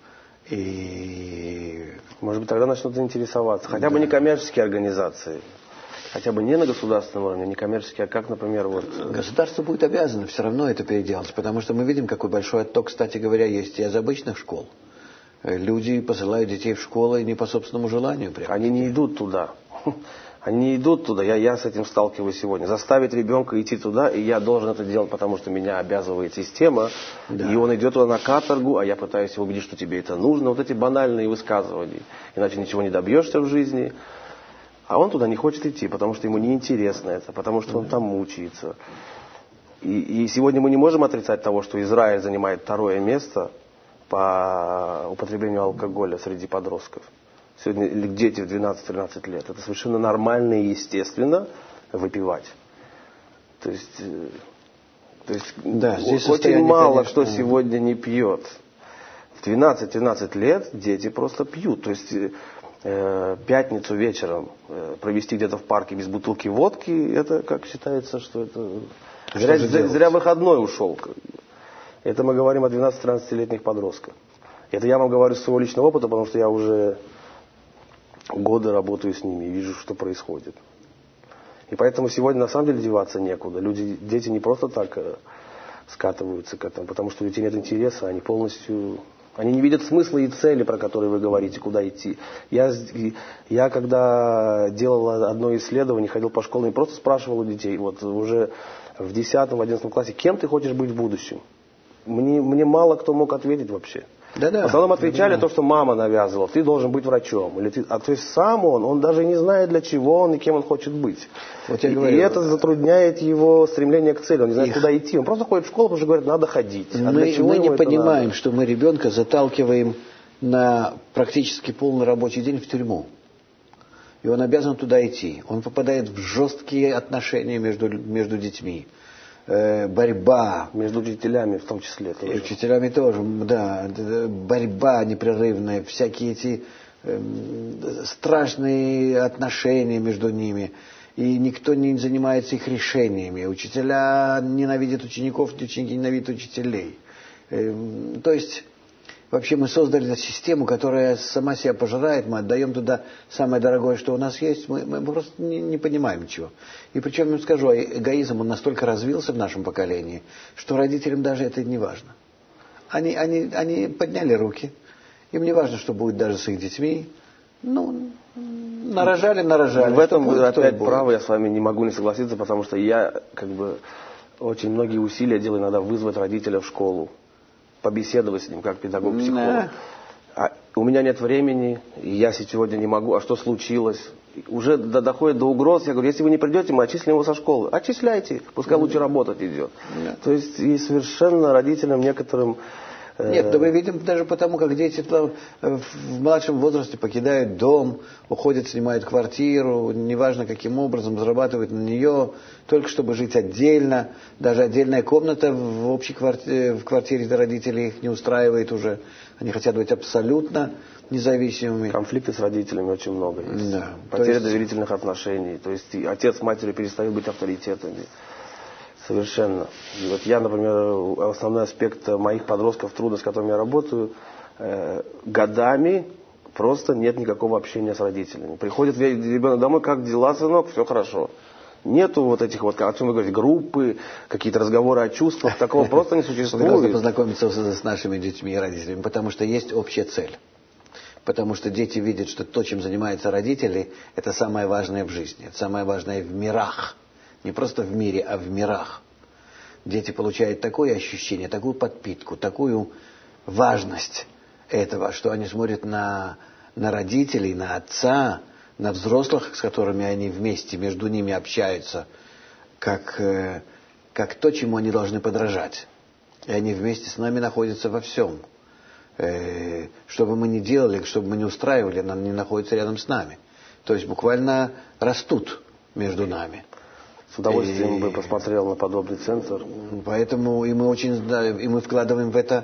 И может быть, тогда начнут интересоваться. Хотя да. бы некоммерческие организации. Хотя бы не на государственном уровне, не коммерческие, а как, например, вот... Государство будет обязано все равно это переделать, потому что мы видим, какой большой отток, кстати говоря, есть и из обычных школ. Люди посылают детей в школы не по собственному желанию. Прямо. Они не идут туда. Они не идут туда. Я, я с этим сталкиваюсь сегодня. Заставить ребенка идти туда, и я должен это делать, потому что меня обязывает система. Да. И он идет туда на каторгу, а я пытаюсь его убедить, что тебе это нужно. Вот эти банальные высказывания. Иначе ничего не добьешься в жизни. А он туда не хочет идти, потому что ему неинтересно это, потому что он там мучается. И, и сегодня мы не можем отрицать того, что Израиль занимает второе место по употреблению алкоголя среди подростков. Сегодня дети в двенадцать-тринадцать лет. Это совершенно нормально и естественно выпивать. То есть, то есть да, здесь очень мало конечно, кто сегодня не пьет. В двенадцать-тринадцать лет дети просто пьют. То есть э, пятницу вечером э, провести где-то в парке без бутылки водки, это как считается, что это зря, зря, зря выходной ушел. Это мы говорим о двенадцати-тринадцатилетних подростках. Это я вам говорю с своего личного опыта, потому что я уже годы работаю с ними и вижу, что происходит. И поэтому сегодня на самом деле деваться некуда. Люди, дети не просто так э, скатываются к этому, потому что у детей нет интереса, они полностью... Они не видят смысла и цели, про которые вы говорите, куда идти. Я, я когда делал одно исследование, ходил по школам и просто спрашивал у детей, вот уже в десятом-одиннадцатом классе, кем ты хочешь быть в будущем? Мне, мне мало кто мог ответить вообще. Да-да. В основном отвечали то, что мама навязывала. Ты должен быть врачом. Или ты, а то есть сам он, он даже не знает, для чего он и кем он хочет быть. Вот я и, говорю, и это затрудняет его стремление к цели. Он не знает, их... куда идти. Он просто ходит в школу, потому что говорит, надо ходить. А мы мы не понимаем, надо? что мы ребенка заталкиваем на практически полный рабочий день в тюрьму. И он обязан туда идти. Он попадает в жесткие отношения между, между детьми. Борьба. Между учителями в том числе. Тоже. И учителями тоже, да. Борьба непрерывная, всякие эти э, страшные отношения между ними. И никто не занимается их решениями. Учителя ненавидят учеников, ученики ненавидят учителей. Э, то есть, вообще мы создали систему, которая сама себя пожирает, мы отдаем туда самое дорогое, что у нас есть, мы, мы просто не, не понимаем ничего. И причем, я скажу, эгоизм, он настолько развился в нашем поколении, что родителям даже это не важно. Они, они, они подняли руки, им не важно, что будет даже с их детьми. Ну, нарожали, нарожали. В этом будет, опять право, я с вами не могу не согласиться, потому что я как бы очень многие усилия делаю иногда вызвать родителя в школу, побеседовать с ним как педагог-психолог. у меня нет времени, я сегодня не могу, а что случилось? Уже доходит до угроз. Я говорю, если вы не придете, мы отчислим его со школы. Отчисляйте, пускай лучше работать идет. Да. То есть и совершенно родителям некоторым... Нет, да мы видим даже потому, как дети в младшем возрасте покидают дом, уходят, снимают квартиру, неважно каким образом, зарабатывают на нее, только чтобы жить отдельно. Даже отдельная комната в общей квартире, в квартире родителей их не устраивает уже. Они хотят быть абсолютно независимыми. Конфликты с родителями очень много есть. Да, Потеря есть... доверительных отношений. То есть и отец с матерью перестают быть авторитетами. Совершенно. И вот я, например, основной аспект моих подростков, трудность, с которыми я работаю, э, годами просто нет никакого общения с родителями. Приходит ребенок домой, как дела, сынок, все хорошо. Нету вот этих вот, о чем вы говорите, группы, какие-то разговоры о чувствах, такого просто не существует. Прекрасно познакомиться с нашими детьми и родителями, потому что есть общая цель. Потому что дети видят, что то, чем занимаются родители, это самое важное в жизни, это самое важное в мирах. Не просто в мире, а в мирах. Дети получают такое ощущение, такую подпитку, такую важность этого, что они смотрят на, на родителей, на отца, на взрослых, с которыми они вместе, между ними общаются, как, э, как то, чему они должны подражать. И они вместе с нами находятся во всем. Э, что бы мы ни делали, что бы мы ни устраивали, они находятся рядом с нами. То есть буквально растут между нами. С удовольствием и... бы посмотрел на подобный центр. Поэтому и мы очень и мы вкладываем в это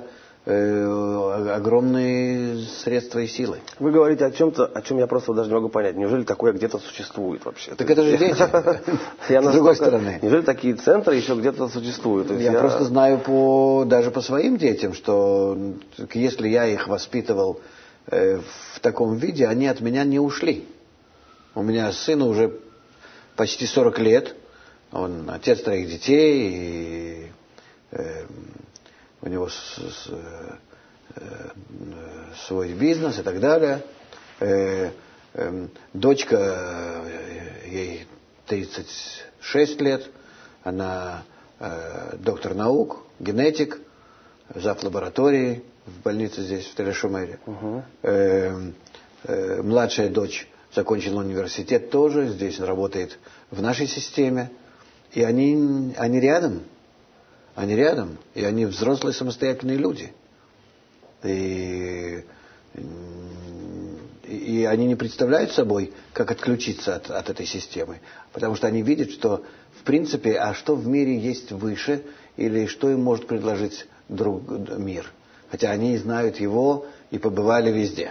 э, огромные средства и силы. Вы говорите о чем-то, о чем я просто даже не могу понять. Неужели такое где-то существует вообще? Так это же дети. С другой стороны. Неужели такие центры еще где-то существуют? Я просто знаю по даже по своим детям, что если я их воспитывал в таком виде, они от меня не ушли. У меня сыну уже почти сорок лет. Он отец троих детей, и э, у него с, с, э, свой бизнес и так далее. Э, э, дочка, э, ей тридцать шесть лет, она э, доктор наук, генетик, зав. Лаборатории в больнице здесь, в Телешумере. Uh-huh. э, э, младшая дочь закончила университет тоже, здесь работает в нашей системе. И они, они рядом, они рядом, и они взрослые самостоятельные люди. И, и они не представляют собой, как отключиться от, от этой системы, потому что они видят, что в принципе, а что в мире есть выше, или что им может предложить друг, мир. Хотя они знают его и побывали везде.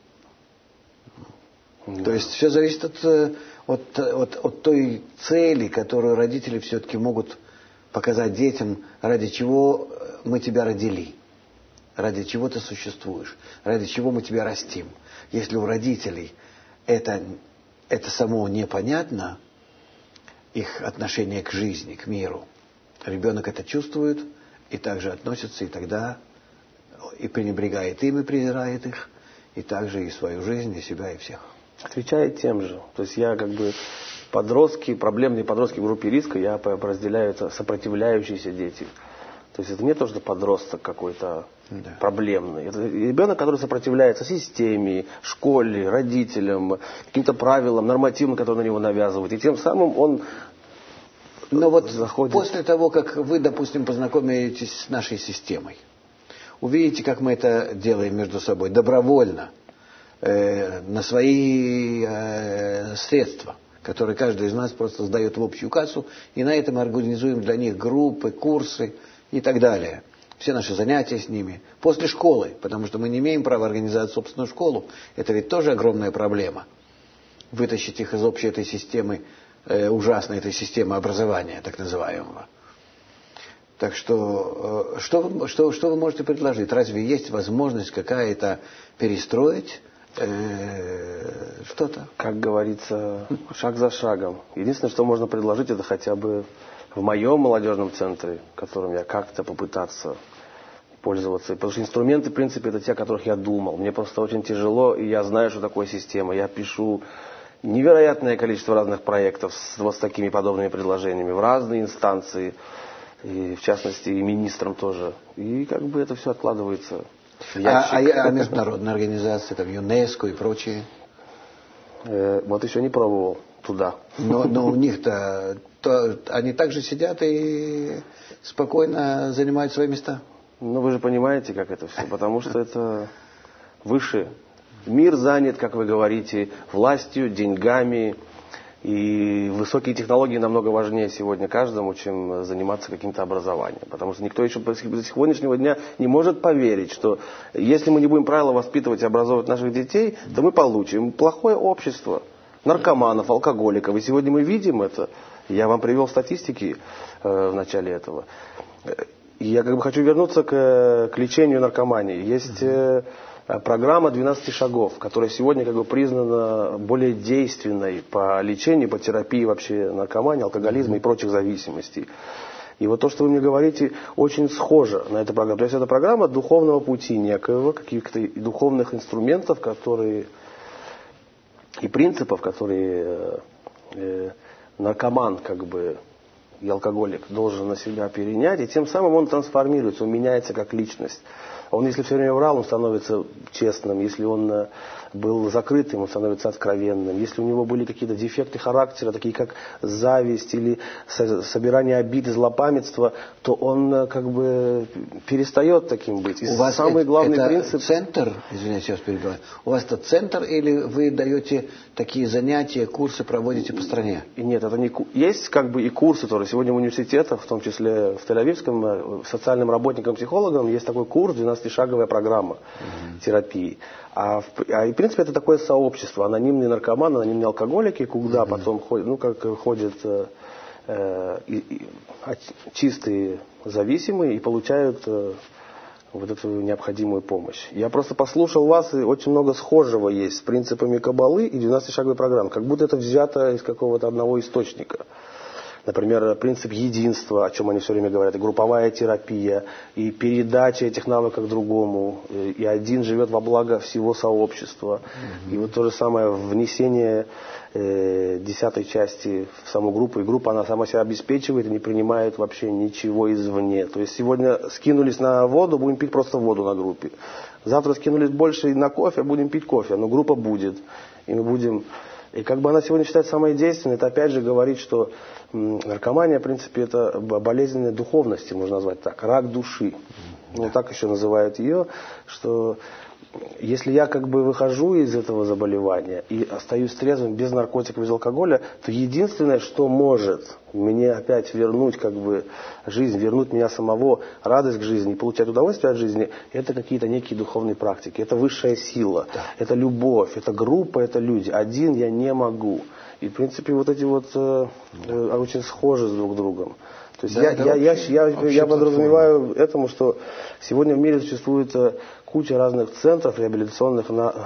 Да. То есть все зависит от... От, от, от той цели, которую родители все-таки могут показать детям, ради чего мы тебя родили, ради чего ты существуешь, ради чего мы тебя растим. Если у родителей это, это само непонятно, их отношение к жизни, к миру, ребенок это чувствует и также относится, и тогда и пренебрегает им, и презирает их, и также и свою жизнь, и себя, и всех. Отвечает тем же. То есть я как бы подростки, проблемные подростки в группе риска, я разделяю это сопротивляющиеся дети. То есть это не то, что подросток какой-то да. проблемный. Это ребенок, который сопротивляется системе, школе, родителям, каким-то правилам, нормативам, которые на него навязывают. И тем самым он Но вот заходит... после того, как вы, допустим, познакомитесь с нашей системой, увидите, как мы это делаем между собой добровольно, на свои э, средства, которые каждый из нас просто сдает в общую кассу, и на этом организуем для них группы, курсы и так далее. Все наши занятия с ними. После школы, потому что мы не имеем права организовать собственную школу. Это ведь тоже огромная проблема. Вытащить их из общей этой системы, э, ужасной этой системы образования, так называемого. Так что, э, что, вы, что, что вы можете предложить? Разве есть возможность какая-то перестроить что-то? Как говорится, шаг за шагом. Единственное, что можно предложить, это хотя бы в моем молодежном центре, которым я как-то попытаться пользоваться. Потому что инструменты, в принципе, это те, о которых я думал. Мне просто очень тяжело, и я знаю, что такое система. Я пишу невероятное количество разных проектов с, вот с такими подобными предложениями в разные инстанции, и в частности и министрам тоже. И как бы это все откладывается. А, а, а международные организации, там ЮНЕСКО и прочие? Э, вот еще не пробовал туда. Но, но у них-то то, они также сидят и спокойно занимают свои места. Ну, вы же понимаете, как это все, потому что это выше. Мир занят, как вы говорите, властью, деньгами, и высокие технологии намного важнее сегодня каждому, чем заниматься каким-то образованием. Потому что никто еще до сегодняшнего дня не может поверить, что если мы не будем правильно воспитывать и образовывать наших детей, то мы получим плохое общество, наркоманов, алкоголиков. И сегодня мы видим это. Я вам привел статистики э, в начале этого. И я как бы хочу вернуться к, к лечению наркомании. Есть э, программа двенадцати шагов, которая сегодня как бы признана более действенной по лечению, по терапии вообще наркомании, алкоголизма и прочих зависимостей. И вот то, что вы мне говорите, очень схоже на эту программу. То есть это программа духовного пути некоего, каких-то духовных инструментов, которые и принципов, которые э, э, наркоман как бы и алкоголик должен на себя перенять, и тем самым он трансформируется, он меняется как личность. Он, если все время врал, он становится честным. Если он был закрытым, он становится откровенным. Если у него были какие-то дефекты характера, такие как зависть или собирание обид и злопамятства, то он как бы перестает таким быть. И у вас самый это, главный это принцип... центр, извиняюсь, я вас перебиваю, у вас это центр или вы даете такие занятия, курсы проводите по стране? Нет, это не... Есть как бы и курсы, которые сегодня в университетах, в том числе в Тель-Авивском, социальным работникам, психологам, есть такой курс, двенадцатишаговая программа uh-huh. терапии. А, а и, в принципе, это такое сообщество, анонимные наркоманы, анонимные алкоголики, куда uh-huh. потом ходят, ну, как ходят э, э, и, и, чистые зависимые и получают э, вот эту необходимую помощь. Я просто послушал вас, и очень много схожего есть с принципами Каббалы и двенадцатишаговой программы, как будто это взято из какого-то одного источника. Например, принцип единства, о чем они все время говорят, и групповая терапия, и передача этих навыков другому, и один живет во благо всего сообщества. Mm-hmm. И вот то же самое внесение э, десятой части в саму группу, и группа, она сама себя обеспечивает и не принимает вообще ничего извне. То есть сегодня скинулись на воду, будем пить просто воду на группе. Завтра скинулись больше на кофе, будем пить кофе, но группа будет, и мы будем... И как бы она сегодня считается самой действенной, это опять же говорит, что м, наркомания, в принципе, это болезненная духовности, можно назвать так, рак души. Ну, так еще называют ее, что если я как бы выхожу из этого заболевания и остаюсь трезвым, без наркотиков, без алкоголя, то единственное, что может мне опять вернуть как бы жизнь, вернуть меня самого, радость к жизни, получать удовольствие от жизни, это какие-то некие духовные практики, это высшая сила, да. Это любовь, это группа, это люди. Один я не могу. И, в принципе, вот эти вот э, э, очень схожи с друг другом. То есть да, я, я, я, я, я, я подразумеваю этому, что сегодня в мире существует куча разных центров реабилитационных на,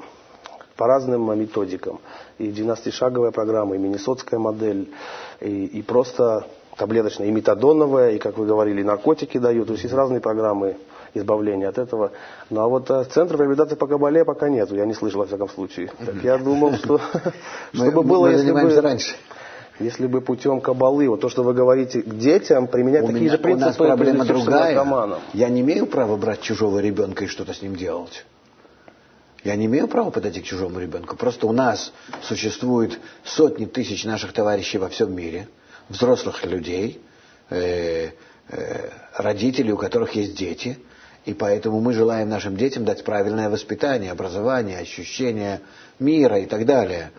по разным методикам. И двенадцатишаговая программа, и миннесотская модель, и, и просто таблеточная, и метадоновая, и, как вы говорили, наркотики дают. То есть есть разные программы избавления от этого. Ну а вот центр реабилитации по Кабале пока нету, я не слышал во всяком случае. Так я думал, что чтобы было, если бы... раньше. Если бы путем Каббалы, вот то, что вы говорите, к детям применять у такие меня, же принципы, у нас проблема другая. Наркоманам. Я не имею права брать чужого ребенка и что-то с ним делать. Я не имею права подойти к чужому ребенку. Просто у нас существует сотни тысяч наших товарищей во всем мире, взрослых людей, э, э, родителей, у которых есть дети, и поэтому мы желаем нашим детям дать правильное воспитание, образование, ощущение мира и так далее.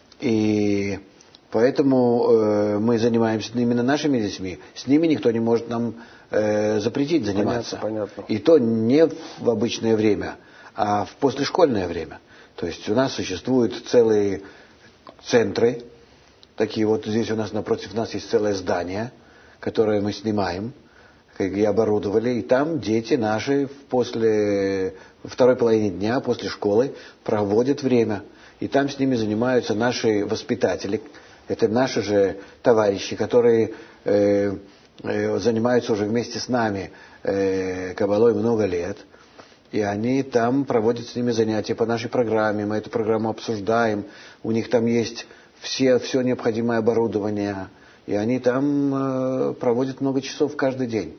И поэтому э, мы занимаемся именно нашими детьми. С ними никто не может нам э, запретить заниматься. Понятно, понятно. И то не в обычное время, а в послешкольное время. То есть у нас существуют целые центры, такие вот здесь у нас напротив нас есть целое здание, которое мы снимаем и оборудовали. И там дети наши после второй половины дня, после школы, проводят время. И там с ними занимаются наши воспитатели. Это наши же товарищи, которые э, э, занимаются уже вместе с нами э, Каббалой много лет. И они там проводят с ними занятия по нашей программе. Мы эту программу обсуждаем. У них там есть все, все необходимое оборудование. И они там э, проводят много часов каждый день.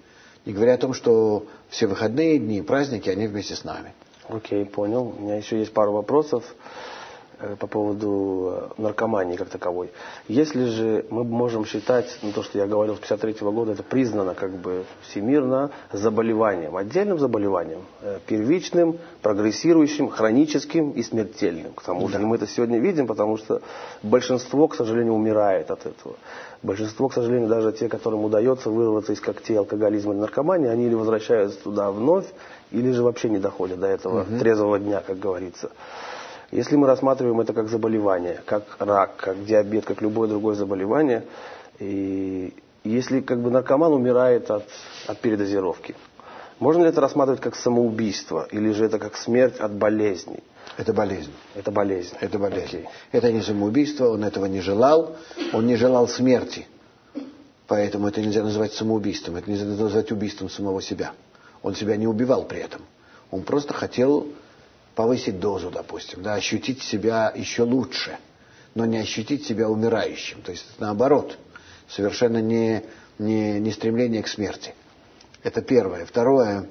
Не говоря о том, что все выходные дни, праздники, они вместе с нами. Окей, понял. У меня еще есть пару вопросов по поводу наркомании как таковой. Если же мы можем считать, ну, то, что я говорил с пятьдесят третьего года, это признано как бы всемирно заболеванием, отдельным заболеванием, первичным, прогрессирующим, хроническим и смертельным. К тому же, да. И мы это сегодня видим, потому что большинство, к сожалению, умирает от этого. Большинство, к сожалению, даже те, которым удается вырваться из когтей алкоголизма и наркомании, они или возвращаются туда вновь, или же вообще не доходят до этого угу. трезвого дня, как говорится. Если мы рассматриваем это как заболевание, как рак, как диабет, как любое другое заболевание, и если как бы наркоман умирает от, от передозировки, можно ли это рассматривать как самоубийство, или же это как смерть от болезней? Это болезнь. Это болезнь. Это болезнь. Okay. Это не самоубийство, он этого не желал, он не желал смерти. Поэтому это нельзя назвать самоубийством, это нельзя назвать убийством самого себя. Он себя не убивал при этом. Он просто хотел повысить дозу, допустим, да, ощутить себя еще лучше, но не ощутить себя умирающим. То есть наоборот, совершенно не, не, не стремление к смерти. Это первое. Второе,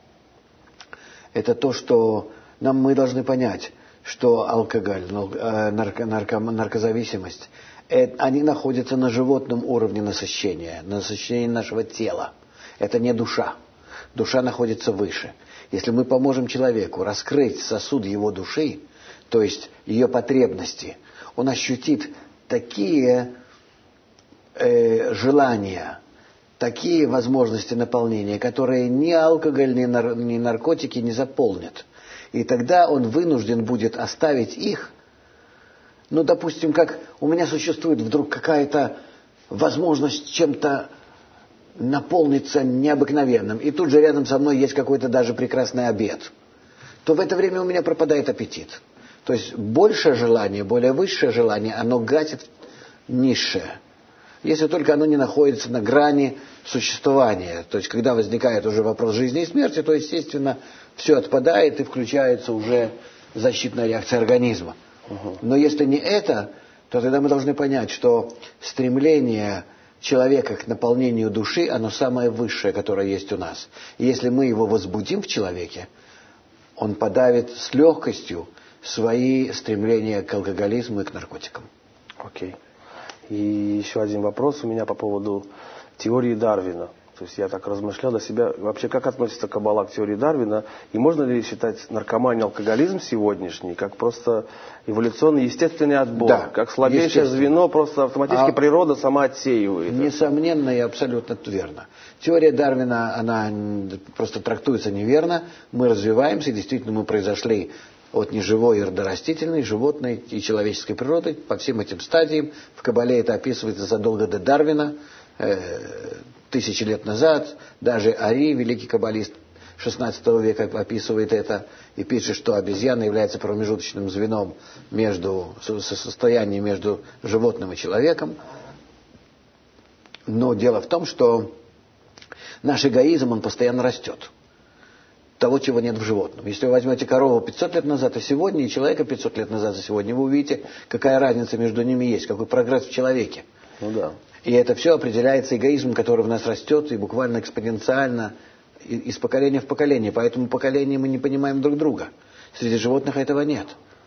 это то, что нам мы должны понять, что алкоголь, нарко, нарко, наркозависимость, это, они находятся на животном уровне насыщения, на насыщении нашего тела. Это не душа. Душа находится выше. Если мы поможем человеку раскрыть сосуд его души, то есть ее потребности, он ощутит такие э, желания, такие возможности наполнения, которые ни алкоголь, ни, нар, ни наркотики не заполнят. И тогда он вынужден будет оставить их. Ну, допустим, как у меня существует вдруг какая-то возможность чем-то наполниться необыкновенным, и тут же рядом со мной есть какой-то даже прекрасный обед, то в это время у меня пропадает аппетит. То есть большее желание, более высшее желание, оно гасит низшее. Если только оно не находится на грани существования. То есть когда возникает уже вопрос жизни и смерти, то, естественно, все отпадает и включается уже защитная реакция организма. Угу. Но если не это, то тогда мы должны понять, что стремление человека к наполнению души, оно самое высшее, которое есть у нас. И если мы его возбудим в человеке, он подавит с легкостью свои стремления к алкоголизму и к наркотикам. Окей. И еще один вопрос у меня по поводу теории Дарвина. То есть я так размышлял для себя, вообще как относится Каббала к теории Дарвина, и можно ли считать наркоманию, алкоголизм сегодняшний, как просто эволюционный, естественный отбор, да, как слабейшее звено, просто автоматически а природа сама отсеивает. Несомненно и абсолютно верно. Теория Дарвина, она просто трактуется неверно, мы развиваемся, действительно мы произошли от неживой и растительной, животной и человеческой природы по всем этим стадиям. В Каббале это описывается задолго до Дарвина, тысячи лет назад. Даже Ари, великий каббалист шестнадцатого века, описывает это и пишет, что обезьяна является промежуточным звеном между, состоянием между животным и человеком. Но дело в том, что наш эгоизм, он постоянно растет. Того, чего нет в животном. Если вы возьмете корову пятьсот лет назад и сегодня, и человека пятьсот лет назад и сегодня, вы увидите, какая разница между ними есть, какой прогресс в человеке. Ну да. И это все определяется эгоизмом, который в нас растет, и буквально экспоненциально, из поколения в поколение. Поэтому поколение мы не понимаем друг друга. Среди животных этого нет.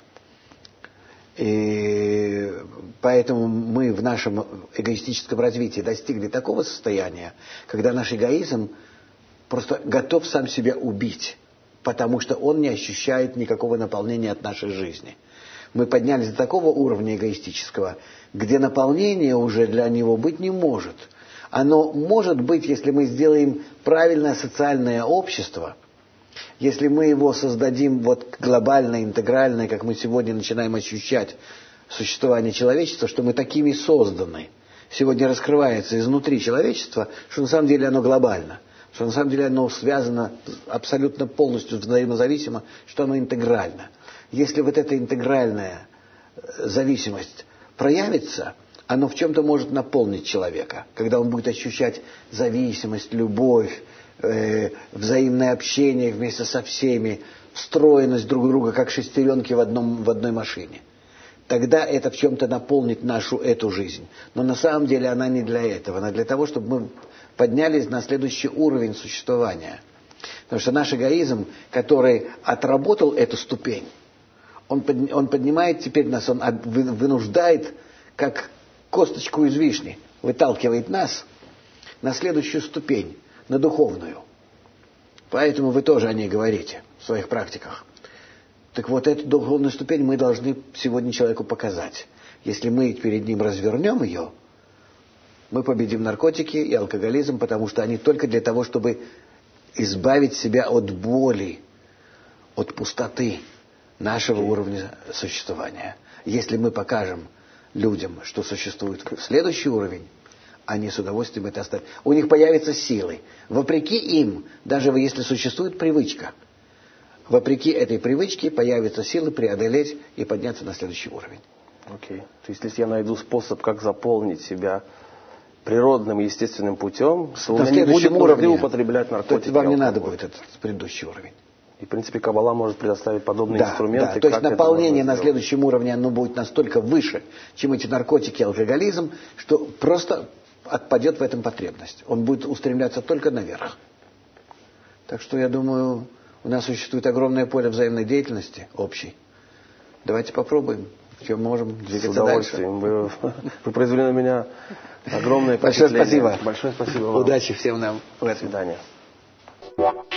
И поэтому мы в нашем эгоистическом развитии достигли такого состояния, когда наш эгоизм просто готов сам себя убить, потому что он не ощущает никакого наполнения от нашей жизни. Мы поднялись до такого уровня эгоистического, где наполнение уже для него быть не может. Оно может быть, если мы сделаем правильное социальное общество, если мы его создадим вот глобально, интегрально, как мы сегодня начинаем ощущать существование человечества, что мы такими созданы. Сегодня раскрывается изнутри человечества, что на самом деле оно глобально. Что на самом деле оно связано абсолютно полностью взаимозависимо, что оно интегрально. Если вот эта интегральная зависимость проявится, оно в чем-то может наполнить человека, когда он будет ощущать зависимость, любовь, э, взаимное общение вместе со всеми, встроенность друг друга, как шестеренки в, одном, в одной машине. Тогда это в чем-то наполнит нашу эту жизнь. Но на самом деле она не для этого, она для того, чтобы мы поднялись на следующий уровень существования. Потому что наш эгоизм, который отработал эту ступень, он, под, он поднимает теперь нас, он вынуждает, как косточку из вишни, выталкивает нас на следующую ступень, на духовную. Поэтому вы тоже о ней говорите в своих практиках. Так вот, эту духовную ступень мы должны сегодня человеку показать. Если мы перед ним развернем ее, мы победим наркотики и алкоголизм, потому что они только для того, чтобы избавить себя от боли, от пустоты нашего уровня существования. Если мы покажем людям, что существует следующий уровень, они с удовольствием это оставят. У них появятся силы. Вопреки им, даже если существует привычка, вопреки этой привычке появятся силы преодолеть и подняться на следующий уровень. Окей. Okay. То есть, если я найду способ, как заполнить себя природным и естественным путем, то на не будет уровне нужды употреблять наркотики. Вам не надо будет этот предыдущий уровень. И, в принципе, Каббала может предоставить подобные да, инструменты. Да. То есть наполнение на следующем уровне, оно будет настолько выше, чем эти наркотики и алкоголизм, что просто отпадет в этом потребность. Он будет устремляться только наверх. Так что, я думаю, у нас существует огромное поле взаимной деятельности общей. Давайте попробуем, в чем можем двигаться дальше. С удовольствием. Вы, вы произвели на меня огромное впечатление. Большое спасибо. Большое спасибо вам. Удачи всем нам. До свидания.